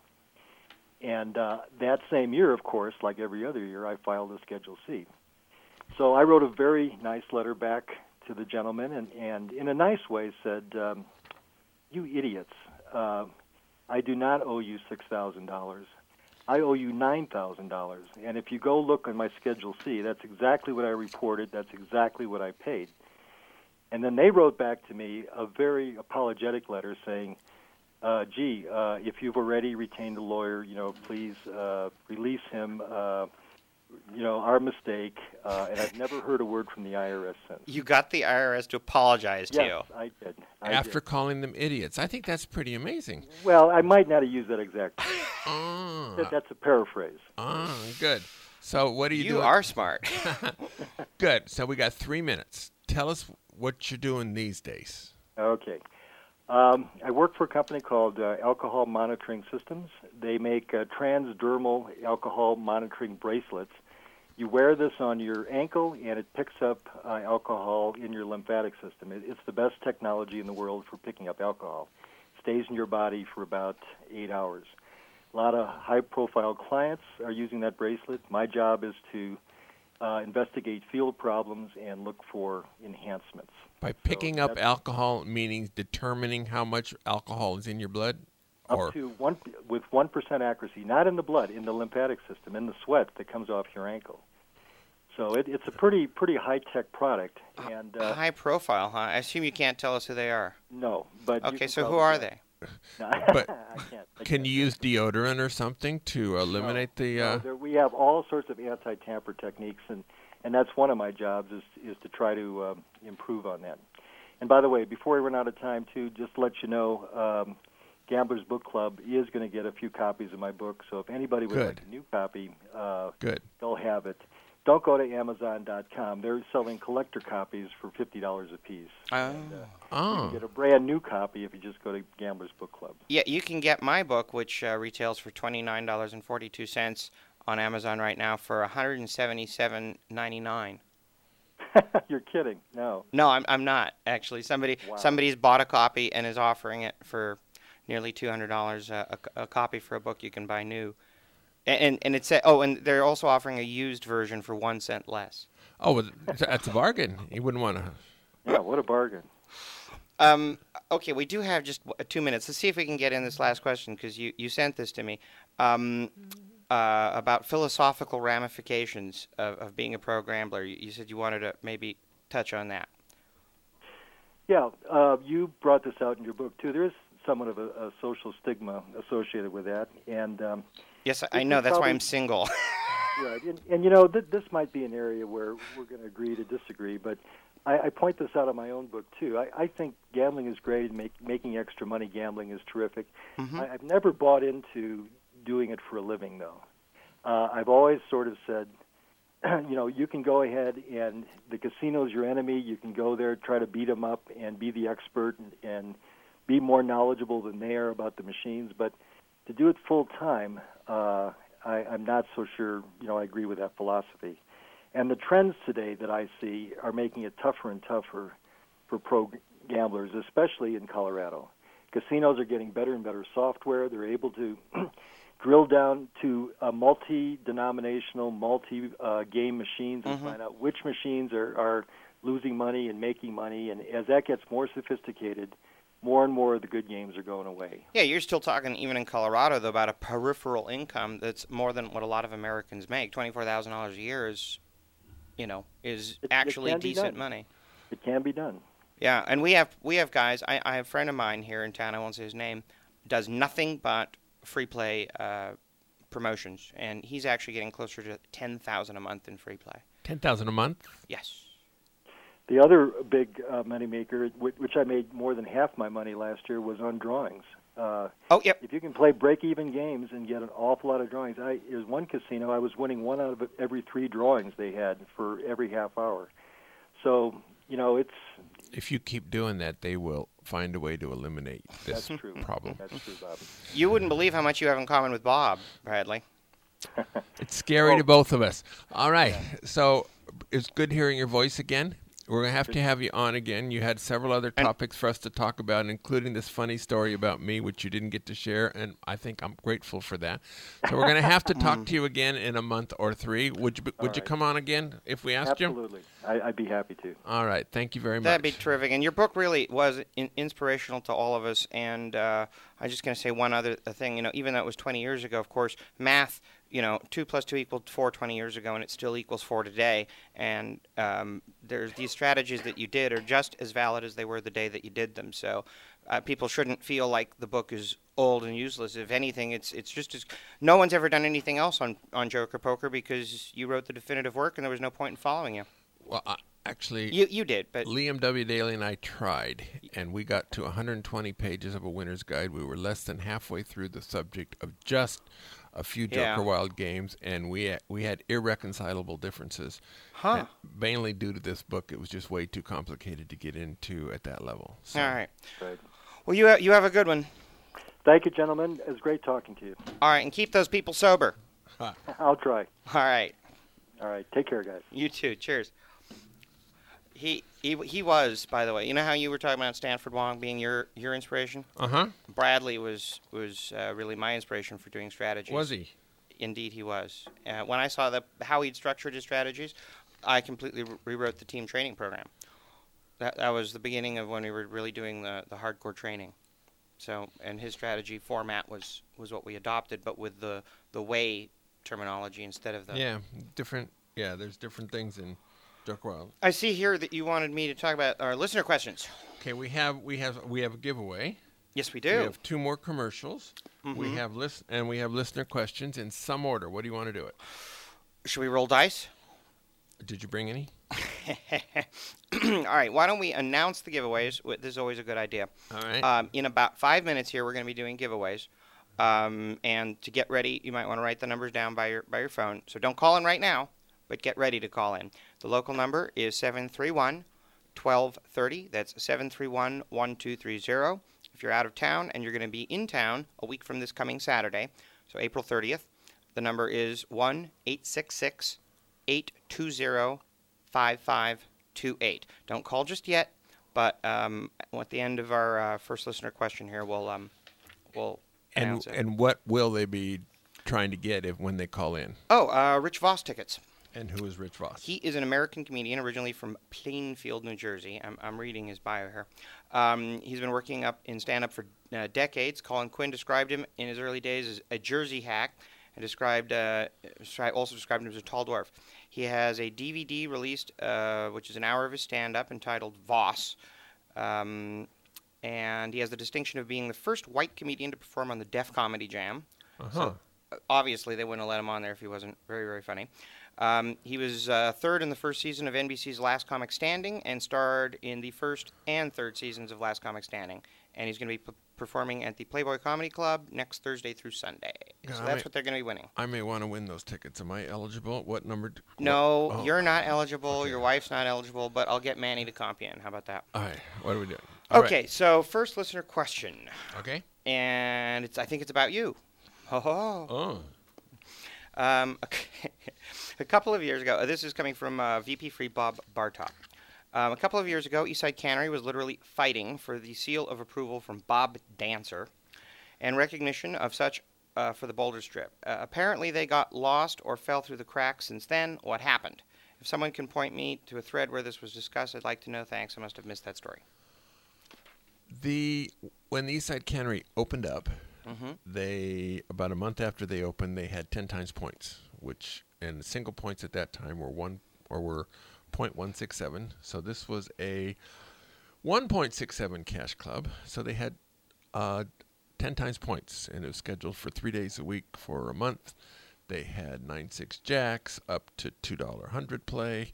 And uh, that same year, of course, like every other year, I filed a Schedule C. So I wrote a very nice letter back to the gentleman, and, and in a nice way said, um, you idiots, uh, I do not owe you six thousand dollars. I owe you nine thousand dollars. And if you go look on my Schedule C, that's exactly what I reported. That's exactly what I paid. And then they wrote back to me a very apologetic letter saying, uh, gee, uh, if you've already retained a lawyer, you know, please uh, release him. Uh, you know, our mistake. Uh, and I've never heard a word from the I R S since. You got the I R S to apologize to Yes, you. I did. I After did. calling them idiots. I think that's pretty amazing. Well, I might not have used that exact. Ah, That- That's a paraphrase. ah, good. So what are you, You doing? are smart. Good. So we got three minutes. Tell us what you're doing these days. Okay. Um, I work for a company called uh, Alcohol Monitoring Systems. They make uh, transdermal alcohol monitoring bracelets. You wear this on your ankle, and it picks up uh, alcohol in your lymphatic system. It, it's the best technology in the world for picking up alcohol. It stays in your body for about eight hours. A lot of high-profile clients are using that bracelet. My job is to uh, investigate field problems and look for enhancements. By picking up that's- alcohol, meaning determining how much alcohol is in your blood? Up Or to one with one percent accuracy, not in the blood, in the lymphatic system, in the sweat that comes off your ankle. So it, it's a pretty pretty high tech product, and uh, High profile, huh? I assume you can't tell us who they are. no, but you Okay, can so who probably are guess. they? No, But I can't. I can can't. you use deodorant or something to eliminate the? No, Uh, there, we have all sorts of anti-tamper techniques, and, and that's one of my jobs is is to try to um, improve on that. And by the way, before we run out of time, too, just to let you know, um, Gamblers Book Club is going to get a few copies of my book. So if anybody would Good. like a new copy, uh, Good. they'll have it. Don't go to Amazon dot com. They're selling collector copies for fifty dollars a piece. Oh. And, uh, you Oh, can get a brand new copy if you just go to Gamblers Book Club. Yeah, you can get my book, which uh, retails for twenty-nine dollars and forty-two cents on Amazon right now for one hundred seventy-seven dollars and ninety-nine cents. You're kidding. No. No, I'm I'm not actually. Somebody Wow. somebody's bought a copy and is offering it for nearly two hundred dollars a, a, a copy for a book you can buy new. And and, and it's oh, and they're also offering a used version for one cent less. oh, well, that's a bargain. You wouldn't want to. Yeah, what a bargain. Um, okay, we do have just w- two minutes. Let's see if we can get in this last question because you, you sent this to me um, uh, about philosophical ramifications of, of being a pro gambler. You, you said you wanted to maybe touch on that. Yeah, uh, you brought this out in your book, too. There is somewhat of a, a social stigma associated with that. And um, Yes, I This know. is That's why probably- I'm single. Right, and, and you know, th- this might be an area where we're going to agree to disagree, but I, I point this out in my own book too. I, I think gambling is great, and make, making extra money gambling is terrific. Mhm. I, I've never bought into doing it for a living, though. Uh, I've always sort of said, you know, you can go ahead and the casino's your enemy. You can go there, try to beat them up, and be the expert and, and be more knowledgeable than they are about the machines. But to do it full time, uh, I, I'm not so sure, you know, I agree with that philosophy. And the trends today that I see are making it tougher and tougher for pro gamblers, especially in Colorado. Casinos are getting better and better software. They're able to drill down to uh, multi-denominational, multi-game machines and Mhm. find out which machines are, are losing money and making money. And as that gets more sophisticated, more and more of the good games are going away. Yeah, you're still talking, even in Colorado, though, about a peripheral income that's more than what a lot of Americans make. twenty-four thousand dollars a year is, you know, is It- it actually can be decent done. money. It can be done. Yeah, and we have we have guys. I, I have a friend of mine here in town. I won't say his name. Does nothing but free play uh, promotions, and he's actually getting closer to ten thousand a month in free play. ten thousand a month? Yes. The other big uh, moneymaker, wh- which I made more than half my money last year, was on drawings. Uh, Oh, yep. if you can play break-even games and get an awful lot of drawings, I there's one casino I was winning one out of every three drawings they had for every half hour. So you know it's If you keep doing that, they will find a way to eliminate this that's true. problem. That's true, Bob. You wouldn't believe how much you have in common with Bob, Bradley. It's scary to both of us. All right. So it's good hearing your voice again. We're going to have to have you on again. You had several other topics for us to talk about, including this funny story about me, which you didn't get to share, and I think I'm grateful for that. So we're going to have to talk to you again in a month or three. Would you Would you right. come on again if we asked you? Absolutely, I, I'd be happy to. All right. Thank you very much. That'd be terrific. And your book really was in- inspirational to all of us. And uh, I'm just going to say one other thing. You know, even though it was twenty years ago, of course, math, you know, two plus two equaled four twenty years ago, and it still equals four today. And um, there's these strategies that you did are just as valid as they were the day that you did them. So uh, people shouldn't feel like the book is old and useless. If anything, it's it's just as no one's ever done anything else on, on Joker Poker because you wrote the definitive work, and there was no point in following you. Well, I, actually, You you did, but Liam W. Daly and I tried, and we got to one hundred twenty pages of a winner's guide. We were less than halfway through the subject of just a few Joker Yeah. Wild games, and we had, we had irreconcilable differences. Huh. And mainly due to this book, it was just way too complicated to get into at that level. So, all right. Right. Well, you ha- you have a good one. Thank you, gentlemen. It was great talking to you. All right, and keep those people sober. I'll try. All right, All right. Take care, guys. you too. Cheers. He he he was, by the way. You know how you were talking about Stanford Wong being your your inspiration? Uh-huh. Bradley was was uh, really my inspiration for doing strategies. Was he? Indeed, he was. Uh, when I saw the how he'd structured his strategies, I completely re- rewrote the team training program. That that was the beginning of when we were really doing the, the hardcore training. So, and his strategy format was, was what we adopted, but with the the way terminology instead of the. Yeah, different. Yeah, there's different things in Joker Wild. I see here that you wanted me to talk about our listener questions. Okay, we have we have we have a giveaway. Yes, we We do. have two more commercials. We Mhm. have list and we have listener questions in some order. What do you want to do it? Should we roll dice? Did you bring any? All right. Why don't we announce the giveaways? Wh- This is always a good idea. All right. Um, in about five minutes here, we're going to be doing giveaways. Um, and to get ready, you might want to write the numbers down by your by your phone. So don't call in right now, but get ready to call in. The local number is seven three one, one two three zero. That's seven three one, one two three zero. If you're out of town and you're going to be in town a week from this coming Saturday, so April thirtieth, the number is one eight six six, eight two zero, five five two eight. Don't call just yet, but um, at the end of our uh, first listener question here, we'll um, we'll and announce it. and what will they be trying to get if when they call in? Oh, uh, Rich Voss tickets. And who is Rich Voss? He is an American comedian originally from Plainfield, New Jersey. I'm, I'm reading his bio here. Um, he's been working up in stand-up for uh, decades. Colin Quinn described him in his early days as a Jersey hack, and described uh, descri- also described him as a tall dwarf. He has a D V D released, uh, which is an hour of his stand-up entitled Voss. Um, and he has the distinction of being the first white comedian to perform on the Def Comedy Jam. Uh-huh. So, uh, obviously, they wouldn't have let him on there if he wasn't very, very funny. Um, he was uh, third in the first season of N B C's Last Comic Standing and starred in the first and third seasons of Last Comic Standing. And he's going to be p- performing at the Playboy Comedy Club next Thursday through Sunday. Yeah, so I that's may- what they're going to be winning. I may want to win those tickets. Am I eligible? What number? d- No, what- oh. you're not eligible. Your wife's not eligible, but I'll get Manny to comp you in. How about that? All right. What are we doing? All right. Okay, so first listener question. Okay. And it's I think it's about you. Ho ho. Oh. Um, a couple of years ago, this is coming from uh, V P Free Bob Bartok. Um, a couple of years ago, Eastside Cannery was literally fighting for the seal of approval from Bob Dancer and recognition of such uh, for the Boulder Strip. Uh, apparently, they got lost or fell through the cracks since then. What happened? If someone can point me to a thread where this was discussed, I'd like to know. Thanks. I must have missed that story. The when the Eastside Cannery opened up, Mm-hmm. they about a month after they opened, they had ten times points, which and the single points at that time were one or were point one six seven. So this was a one point six seven cash club. So they had uh, ten times points, and it was scheduled for three days a week for a month. They had nine six jacks up to two dollar hundred play,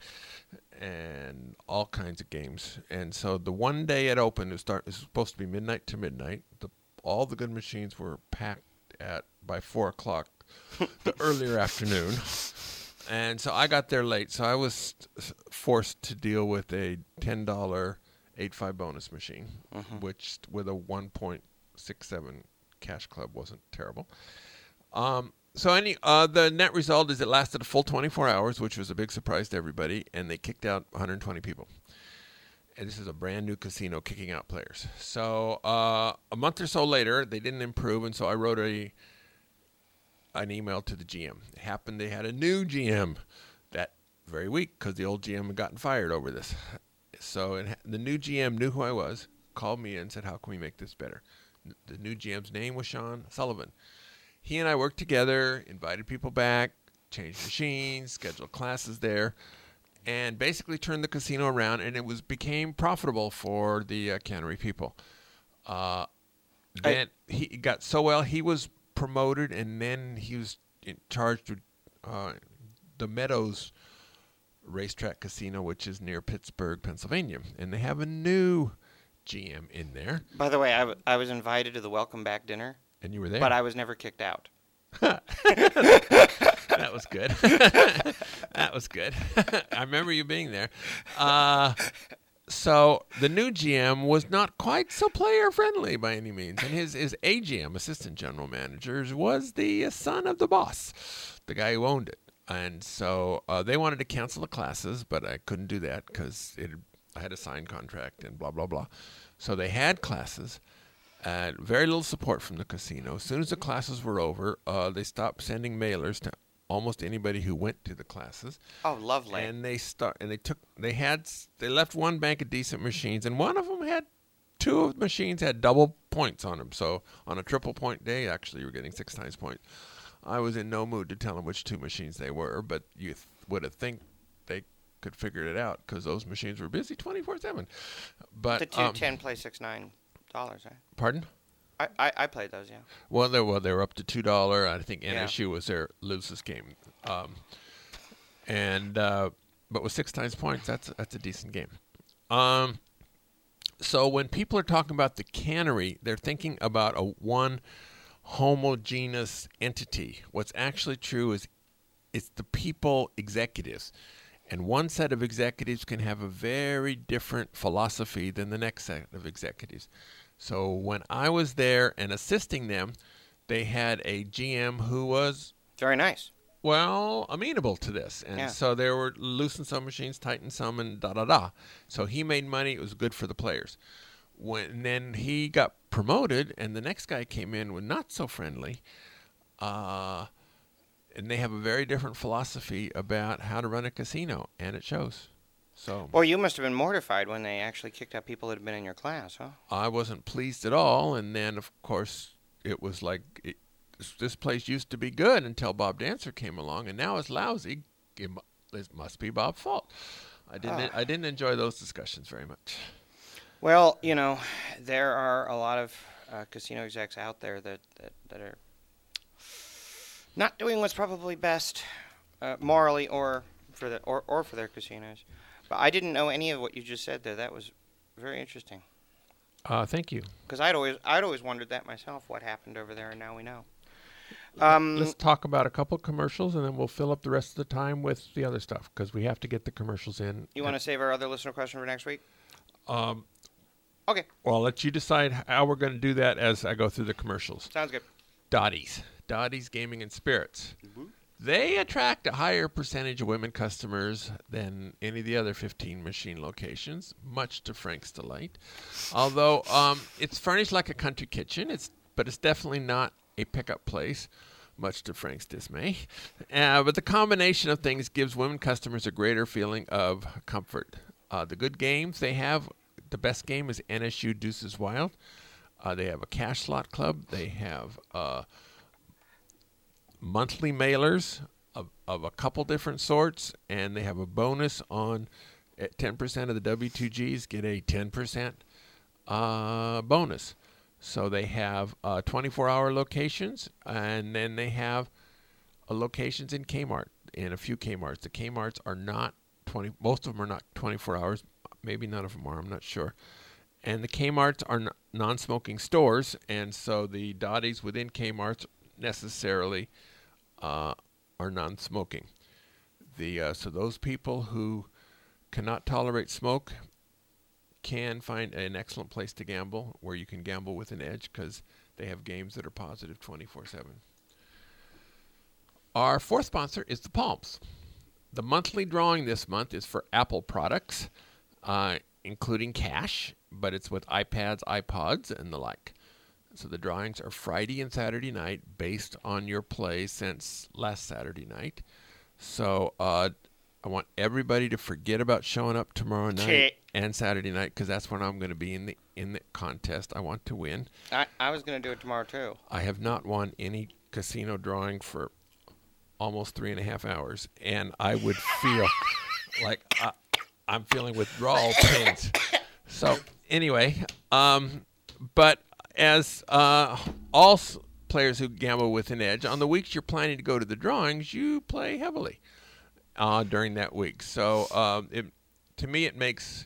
and all kinds of games. And so the one day it opened, it was, start, it was supposed to be midnight to midnight. The, all the good machines were packed at by four o'clock the earlier afternoon. And so I got there late, so I was forced to deal with a ten dollar eight five bonus machine, mm-hmm. which with a one point six seven cash club wasn't terrible. Um, so any uh, the net result is it lasted a full twenty-four hours, which was a big surprise to everybody, and they kicked out one hundred twenty people. And this is a brand new casino kicking out players. So uh, a month or so later, they didn't improve, and so I wrote a an email to the G M. It happened they had a new G M that very week because the old G M had gotten fired over this. So it, the new G M knew who I was, called me and said, how can we make this better? The new G M's name was Sean Sullivan. He and I worked together, invited people back, changed machines, scheduled classes there, and basically turned the casino around, and it was became profitable for the uh, cannery people. Uh, then I, he got so well, he was promoted, and then he was in charged with uh, the Meadows Racetrack Casino, which is near Pittsburgh, Pennsylvania, and they have a new G M in there. By the way, I, w- I was invited to the welcome back dinner. And you were there. But I was never kicked out. That was good. That was good. I remember you being there. Uh, so the new G M was not quite so player-friendly by any means. And his, his A G M, Assistant General Manager, was the son of the boss, the guy who owned it. And so uh, they wanted to cancel the classes, but I couldn't do that because I had a signed contract and blah, blah, blah. So they had classes. Uh, very little support from the casino. As soon as the classes were over, uh, they stopped sending mailers to almost anybody who went to the classes. Oh, lovely! And they start and they took they had they left one bank of decent machines, and one of them had two of the machines had double points on them. So on a triple point day, actually, you were getting six times points. I was in no mood to tell them which two machines they were, but you th- would have think they could figure it out because those machines were busy twenty-four seven. But the two um, ten play six nine. Dollars, right? Pardon? I, I, I played those, yeah. Well, they well they were up to two dollar. I think N S U yeah. was their loosest game, um, and uh, but with six times points, that's that's a decent game. Um, so when people are talking about the cannery, they're thinking about a one homogeneous entity. What's actually true is it's the people executives. And one set of executives can have a very different philosophy than the next set of executives. So when I was there and assisting them, they had a G M who was very nice. Well, amenable to this. And yeah. so they were loosen some machines, tighten some, and da-da-da. So he made money. It was good for the players. When and then he got promoted, and the next guy came in with not so friendly. Uh... And they have a very different philosophy about how to run a casino, and it shows. So, well, you must have been mortified when they actually kicked out people that had been in your class, huh? I wasn't pleased at all, and then, of course, it was like, it, this place used to be good until Bob Dancer came along, and now it's lousy. It, it must be Bob's fault. I didn't. Oh. I didn't enjoy those discussions very much. Well, you know, there are a lot of uh, casino execs out there that, that, that are not doing what's probably best uh, morally or for the or, or for their casinos. But I didn't know any of what you just said there. That was very interesting. Uh, thank you. Because I'd always I'd always wondered that myself, what happened over there, and now we know. Um, Let's talk about a couple commercials, and then we'll fill up the rest of the time with the other stuff, because we have to get the commercials in. You want to save our other listener question for next week? Um. Okay. Well, I'll let you decide how we're going to do that as I go through the commercials. Sounds good. Dottie's. Dottie's Gaming and Spirits. Mm-hmm. They attract a higher percentage of women customers than any of the other fifteen machine locations, much to Frank's delight. Although um, it's furnished like a country kitchen, it's but it's definitely not a pickup place, much to Frank's dismay. Uh, but the combination of things gives women customers a greater feeling of comfort. Uh, the good games they have the best game is N S U Deuces Wild. Uh, they have a cash slot club. They have uh, monthly mailers of, of a couple different sorts, and they have a bonus on at ten percent of the W two Gs get a ten percent uh, bonus. So they have uh, twenty-four hour locations, and then they have uh, locations in Kmart, in a few Kmarts. The Kmarts are not twenty. Most of them are not twenty-four hours. Maybe none of them are. I'm not sure. And the Kmarts are n- non-smoking stores, and so the Dotties within Kmarts necessarily uh, are non-smoking. The uh, so those people who cannot tolerate smoke can find an excellent place to gamble, where you can gamble with an edge, because they have games that are positive twenty-four seven. Our fourth sponsor is the Palms. The monthly drawing this month is for Apple products, uh, including cash, but it's with iPads, iPods, and the like. So the drawings are Friday and Saturday night based on your play since last Saturday night. So uh, I want everybody to forget about showing up tomorrow night and Saturday night, because that's when I'm going to be in the in the contest. I want to win. I, I was going to do it tomorrow, too. I have not won any casino drawing for almost three and a half hours, and I would feel like I, I'm feeling withdrawal pains. So anyway, um, but as uh, all s- players who gamble with an edge, on the weeks you're planning to go to the drawings, you play heavily uh, during that week. So um, it, to me, it makes,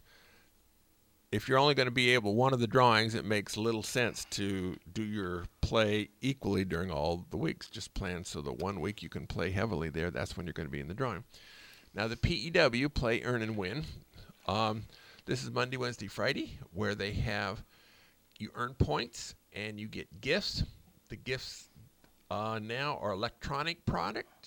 if you're only going to be able one of the drawings, it makes little sense to do your play equally during all the weeks. Just plan so that one week you can play heavily there. That's when you're going to be in the drawing. Now, the P E W, Play, Earn, and Win. Um, this is Monday, Wednesday, Friday, where they have, you earn points and you get gifts. The gifts uh, now are electronic products.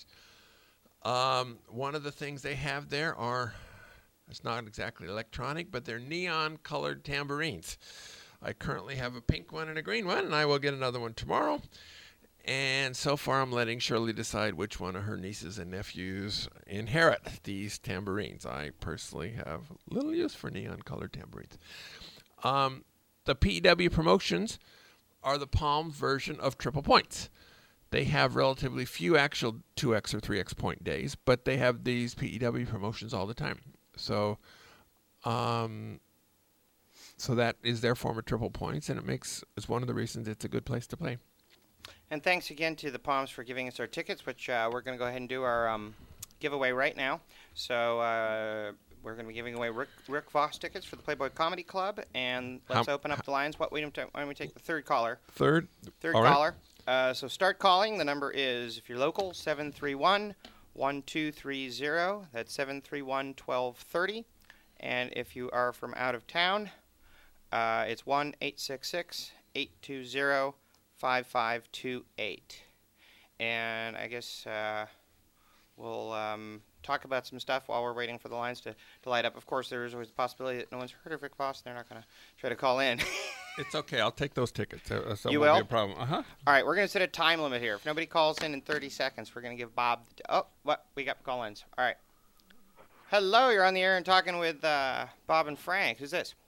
Um, one of the things they have there are, it's not exactly electronic, but they're neon-colored tambourines. I currently have a pink one and a green one, and I will get another one tomorrow. And so far, I'm letting Shirley decide which one of her nieces and nephews inherit these tambourines. I personally have little use for neon-colored tambourines. Um, the P E W promotions are the Palm version of Triple Points. They have relatively few actual two X or three X point days, but they have these P E W promotions all the time. So, um, so that is their form of Triple Points, and it makes is one of the reasons it's a good place to play. And thanks again to the Palms for giving us our tickets, which uh, we're going to go ahead and do our um, giveaway right now. So uh, we're going to be giving away Rick, Rick Voss tickets for the Playboy Comedy Club, and let's How, open up the lines. What we don't, why don't we take the third caller? Third, Third all right. caller. Uh, so start calling. The number is, if you're local, seven three one, one two three zero. That's seven three one, one two three zero. And if you are from out of town, uh, it's one eight six six, eight two zero, five five two eight. And I guess uh, we'll um, talk about some stuff while we're waiting for the lines to, to light up. Of course, there is always the possibility that no one's heard of Rick Voss. They're not going to try to call in. It's okay. I'll take those tickets. Uh, so You won't will? be a problem. Uh-huh. All right, we're going to set a time limit here. If nobody calls in in thirty seconds, we're going to give Bob the t- oh, what? We got call-ins. All right. Hello, you're on the air and talking with uh, Bob and Frank. Who's this?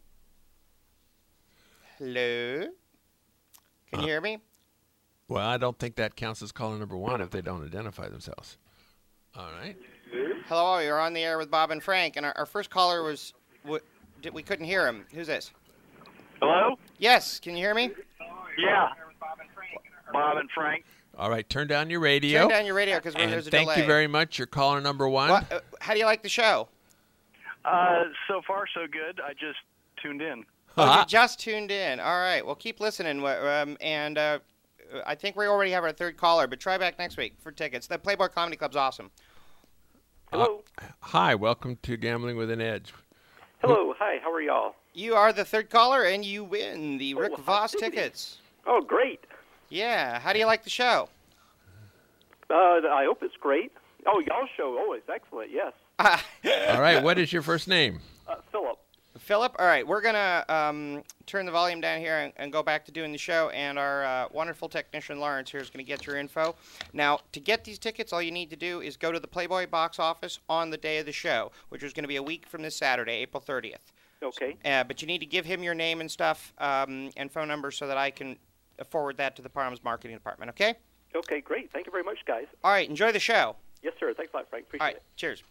Hello? Can you hear me? Well, I don't think that counts as caller number one if they don't identify themselves. All right. Hello, you're on the air with Bob and Frank, and our, our first caller was, w- did, we couldn't hear him. Who's this? Hello? Yes, can you hear me? Yeah. Bob and Frank. All right, turn down your radio. Turn down your radio because and there's a thank delay. you very much. You're caller number one. What, uh, how do you like the show? Uh, so far, so good. I just tuned in. Oh, Ah. you just tuned in. All right. Well, keep listening. Um, and uh, I think we already have our third caller, but try back next week for tickets. The Playboy Comedy Club's awesome. Hello. Uh, hi, welcome to Gambling with an Edge. Hello. Hi. How are y'all? You are the third caller, and you win the Rick Oh, Voss hot diggity. tickets. Oh, great. Yeah. How do you like the show? Uh, I hope it's great. Oh, y'all's show always excellent. Yes. All right, what is your first name? Uh, Philip. Philip, all right, we're going to um, turn the volume down here and, and go back to doing the show, and our uh, wonderful technician Lawrence here is going to get your info. Now, to get these tickets, all you need to do is go to the Playboy box office on the day of the show, which is going to be a week from this Saturday, April thirtieth. Okay. Uh, but you need to give him your name and stuff um, and phone number so that I can forward that to the Parham's marketing department, okay? Okay, great. Thank you very much, guys. All right, enjoy the show. Yes, sir. Thanks a lot, Frank. Appreciate All right, it. cheers.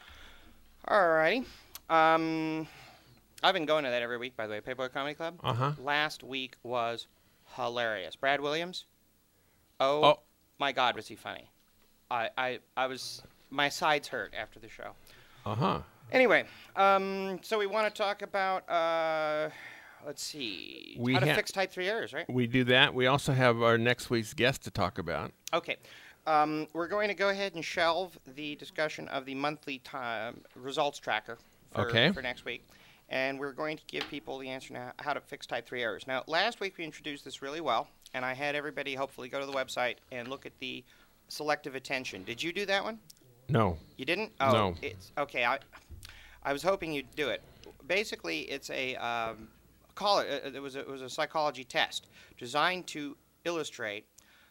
All righty. Um, I've been going to that every week, by the way, Playboy Comedy Club. Uh-huh. Last week was hilarious. Brad Williams, oh, Oh. my God, was he funny. I, I, I was, my sides hurt after the show. Uh-huh. Anyway, um, so we want to talk about, uh, let's see, We how to ha- fix type three errors, right? We do that. We also have our next week's guest to talk about. Okay. Um, we're going to go ahead and shelve the discussion of the monthly time results tracker for, Okay. for next week. And we're going to give people the answer now how to fix type three errors. Now, last week we introduced this really well, and I had everybody hopefully go to the website and look at the selective attention. Did you do that one? No. You didn't? Oh, No. It's okay. I, I was hoping you'd do it. Basically, it's a um, call it. Uh, it was a, it was a psychology test designed to illustrate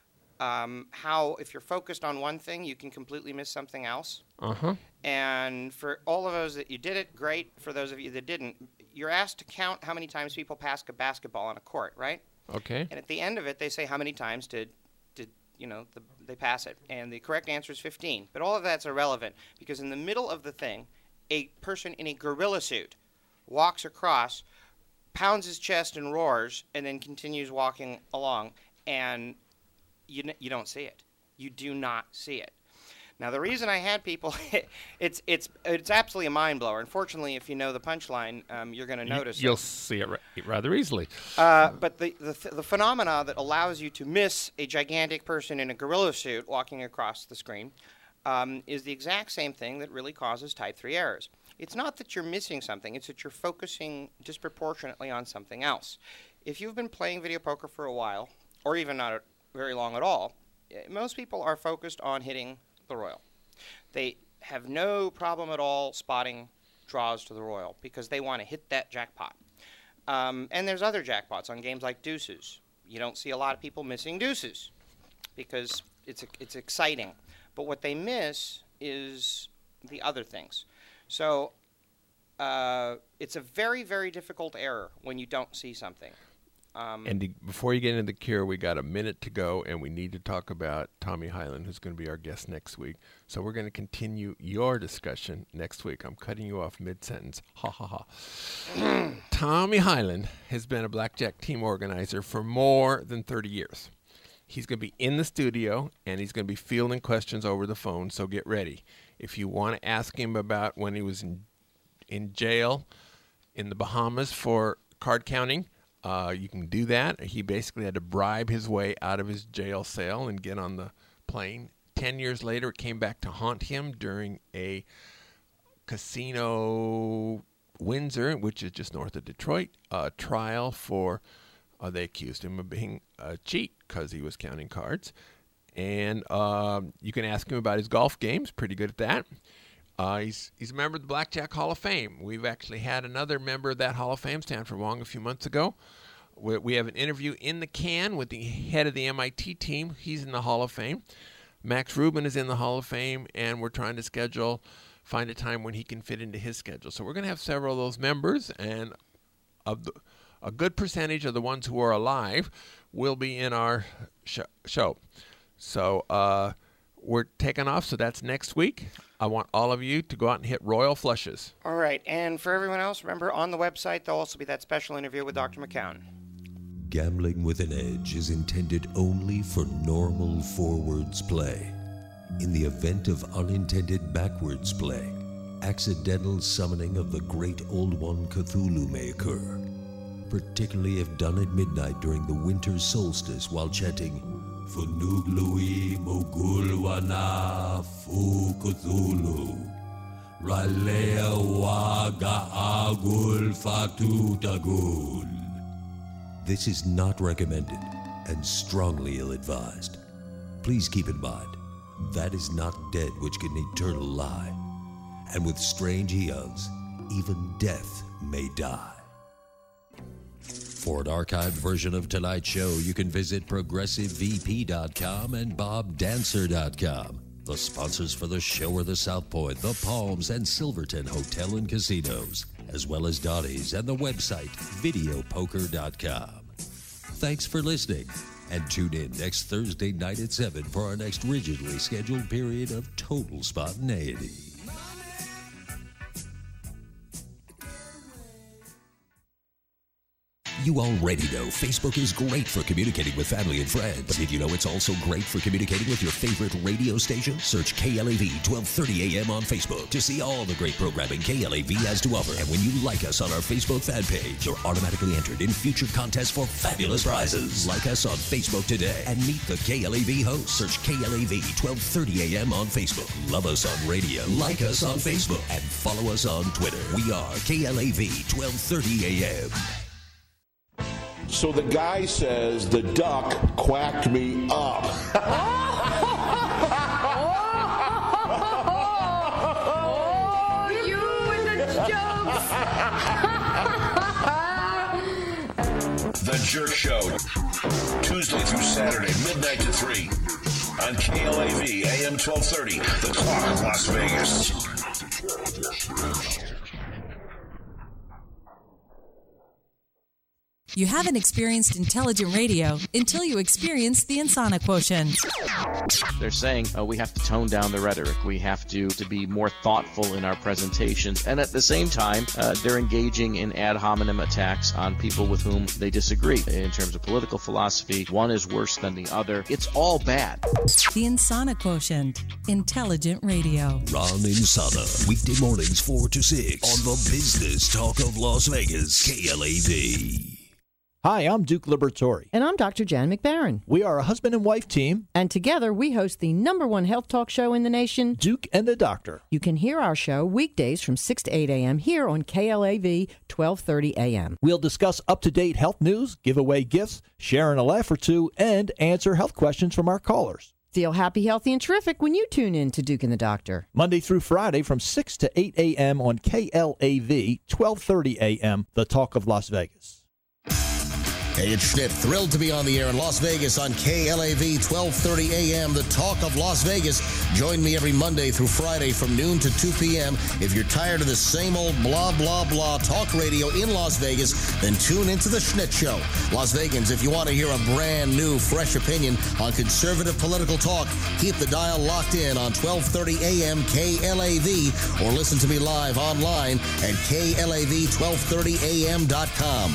um, how if you're focused on one thing, you can completely miss something else. Uh-huh. And for all of those that you did it, great. For those of you that didn't, you're asked to count how many times people pass a basketball on a court, right? Okay. And at the end of it, they say how many times did, did you know, the, they pass it. And the correct answer is fifteen. But all of that's irrelevant because in the middle of the thing, a person in a gorilla suit walks across, pounds his chest and roars, and then continues walking along. And you, n- you don't see it. You do not see it. Now, the reason I had people, it's it's it's absolutely a mind blower. Unfortunately, if you know the punchline, um, you're going to notice You'll it. see it ra- rather easily. Uh, but the, the the phenomena that allows you to miss a gigantic person in a gorilla suit walking across the screen um, is the exact same thing that really causes type three errors. It's not that you're missing something; it's that you're focusing disproportionately on something else. If you've been playing video poker for a while, or even not very long at all, most people are focused on hitting the royal. They have no problem at all spotting draws to the royal because they want to hit that jackpot. Um, and there's other jackpots on games like deuces. You don't see a lot of people missing deuces because it's it's exciting. But what they miss is the other things. So uh, it's a very, very difficult error when you don't see something. Um, And to, before you get into the cure, we got a minute to go, and we need to talk about Tommy Highland, who's going to be our guest next week. So we're going to continue your discussion next week. I'm cutting you off mid-sentence. Ha, ha, ha. Tommy Highland has been a blackjack team organizer for more than thirty years. He's going to be in the studio, and he's going to be fielding questions over the phone, so get ready. If you want to ask him about when he was in, in jail in the Bahamas for card counting, Uh, you can do that. He basically had to bribe his way out of his jail cell and get on the plane. Ten years later, it came back to haunt him during a casino Windsor, which is just north of Detroit, uh, trial for, uh, they accused him of being a cheat because he was counting cards. And um, you can ask him about his golf games. Pretty good at that. Uh, he's he's a member of the Blackjack Hall of Fame. We've actually had another member of that Hall of Fame, Stanford Wong, a few months ago. We, we have an interview in the can with the head of the M I T team. He's in the Hall of Fame. Max Rubin is in the Hall of Fame, and we're trying to schedule, find a time when he can fit into his schedule. So we're going to have several of those members, and of the, a good percentage of the ones who are alive will be in our sh- show. So uh, we're taking off, so that's next week. I want all of you to go out and hit royal flushes. all right, and for everyone else, remember on the website there'll also be that special interview with Doctor McCown. Gambling with an Edge is intended only for normal forwards play. In the event of unintended backwards play, accidental summoning of the Great Old One Cthulhu may occur, particularly if done at midnight during the winter solstice while chanting Funuglui Mogulwana Fu Cthulhu Ralea Waga Agul Fatu Tagul. This is not recommended and strongly ill-advised. Please keep in mind, that is not dead which can eternal lie, and with strange eons, even death may die. For an archived version of tonight's show, you can visit progressive v p dot com and bob dancer dot com. The sponsors for the show are the South Point, the Palms, and Silverton Hotel and Casinos, as well as Donnie's and the website video poker dot com. Thanks for listening, and tune in next Thursday night at seven for our next rigidly scheduled period of total spontaneity. You already know Facebook is great for communicating with family and friends. But did you know it's also great for communicating with your favorite radio station? Search K L A V twelve thirty A M on Facebook to see all the great programming K L A V has to offer. And when you like us on our Facebook fan page, you're automatically entered in future contests for fabulous prizes. Like us on Facebook today and meet the K L A V host. Search K L A V twelve thirty A M on Facebook. Love us on radio. Like us on Facebook. And follow us on Twitter. We are K L A V twelve thirty A M. So the guy says, the duck quacked me up. Oh, you and the jokes. The Jerk Show, Tuesday through Saturday, midnight to three, on K L A V, A M twelve thirty, The Talk of Las Vegas. You haven't experienced intelligent radio until you experience the Insana Quotient. They're saying uh, we have to tone down the rhetoric. We have to, to be more thoughtful in our presentations. And at the same time, uh, they're engaging in ad hominem attacks on people with whom they disagree. In terms of political philosophy, one is worse than the other. It's all bad. The Insana Quotient. Intelligent radio. Ron Insana. Weekday mornings four to six on the Business Talk of Las Vegas. K L A V. Hi, I'm Duke Liberatore. And I'm Doctor Jan McBaron. We are a husband and wife team. And together we host the number one health talk show in the nation, Duke and the Doctor. You can hear our show weekdays from six to eight a.m. here on K L A V, twelve thirty a.m. We'll discuss up-to-date health news, give away gifts, share in a laugh or two, and answer health questions from our callers. Feel happy, healthy, and terrific when you tune in to Duke and the Doctor. Monday through Friday from six to eight a.m. on K L A V, twelve thirty a.m., The Talk of Las Vegas. Hey, it's Schnitt. Thrilled to be on the air in Las Vegas on K L A V, twelve thirty a.m., The Talk of Las Vegas. Join me every Monday through Friday from noon to two p.m. If you're tired of the same old blah, blah, blah talk radio in Las Vegas, then tune into The Schnitt Show. Las Vegans, if you want to hear a brand new, fresh opinion on conservative political talk, keep the dial locked in on twelve thirty a.m. K L A V or listen to me live online at K L A V twelve thirty a m dot com.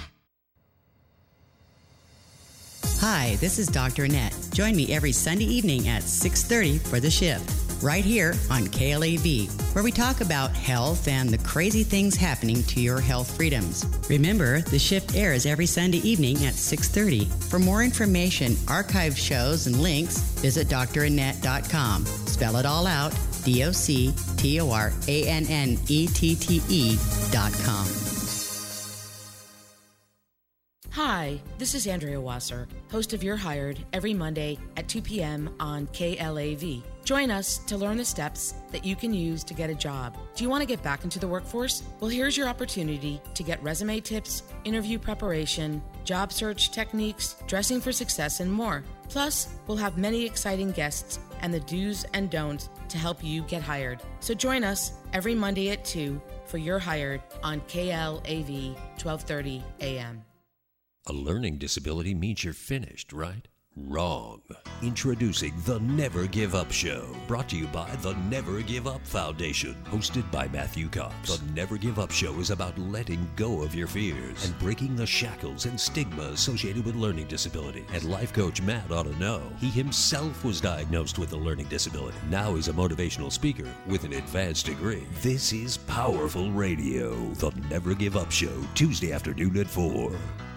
Hi, this is Doctor Annette. Join me every Sunday evening at six thirty for The Shift, right here on K L A V, where we talk about health and the crazy things happening to your health freedoms. Remember, The Shift airs every Sunday evening at six thirty. For more information, archived shows, and links, visit D R annette dot com. Spell it all out, D O C T O R A N N E T T E dot com. Hi, this is Andrea Wasser, host of You're Hired, every Monday at two p.m. on K L A V. Join us to learn the steps that you can use to get a job. Do you want to get back into the workforce? Well, here's your opportunity to get resume tips, interview preparation, job search techniques, dressing for success, and more. Plus, we'll have many exciting guests and the do's and don'ts to help you get hired. So join us every Monday at two for You're Hired on K L A V, twelve thirty a.m. A learning disability means you're finished, right? Wrong. Introducing The Never Give Up Show, brought to you by the Never Give Up Foundation, hosted by Matthew Cox. The Never Give Up Show is about letting go of your fears and breaking the shackles and stigma associated with learning disability. And life coach Matt ought to know. He himself was diagnosed with a learning disability. Now he's a motivational speaker with an advanced degree. This is powerful radio. The Never Give Up Show, Tuesday afternoon at four.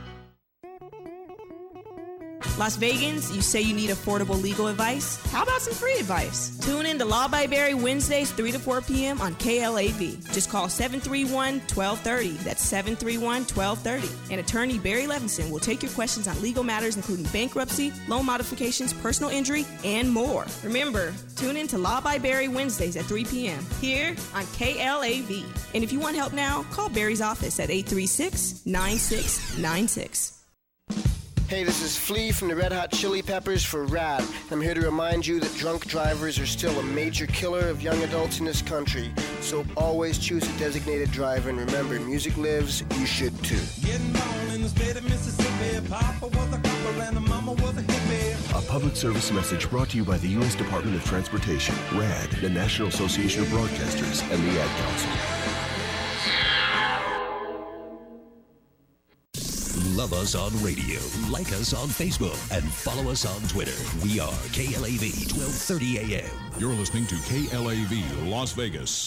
Las Vegans, you say you need affordable legal advice? How about some free advice? Tune in to Law by Barry Wednesdays, three to four p.m. on K L A V. Just call seven three one, one two three zero. That's seven three one, one two three zero. And attorney Barry Levinson will take your questions on legal matters including bankruptcy, loan modifications, personal injury, and more. Remember, tune in to Law by Barry Wednesdays at three p.m. here on K L A V. And if you want help now, call Barry's office at eight three six, nine six nine six. Hey, this is Flea from the Red Hot Chili Peppers for RAD. I'm here to remind you that drunk drivers are still a major killer of young adults in this country. So always choose a designated driver, and remember, music lives, you should too. Getting born in the state of Mississippi, Papa was a copper and the mama was a hippie. A public service message brought to you by the U S Department of Transportation, RAD, the National Association of Broadcasters, and the Ad Council. Love us on radio, like us on Facebook, and follow us on Twitter. We are K L A V twelve thirty A M. You're listening to K L A V Las Vegas.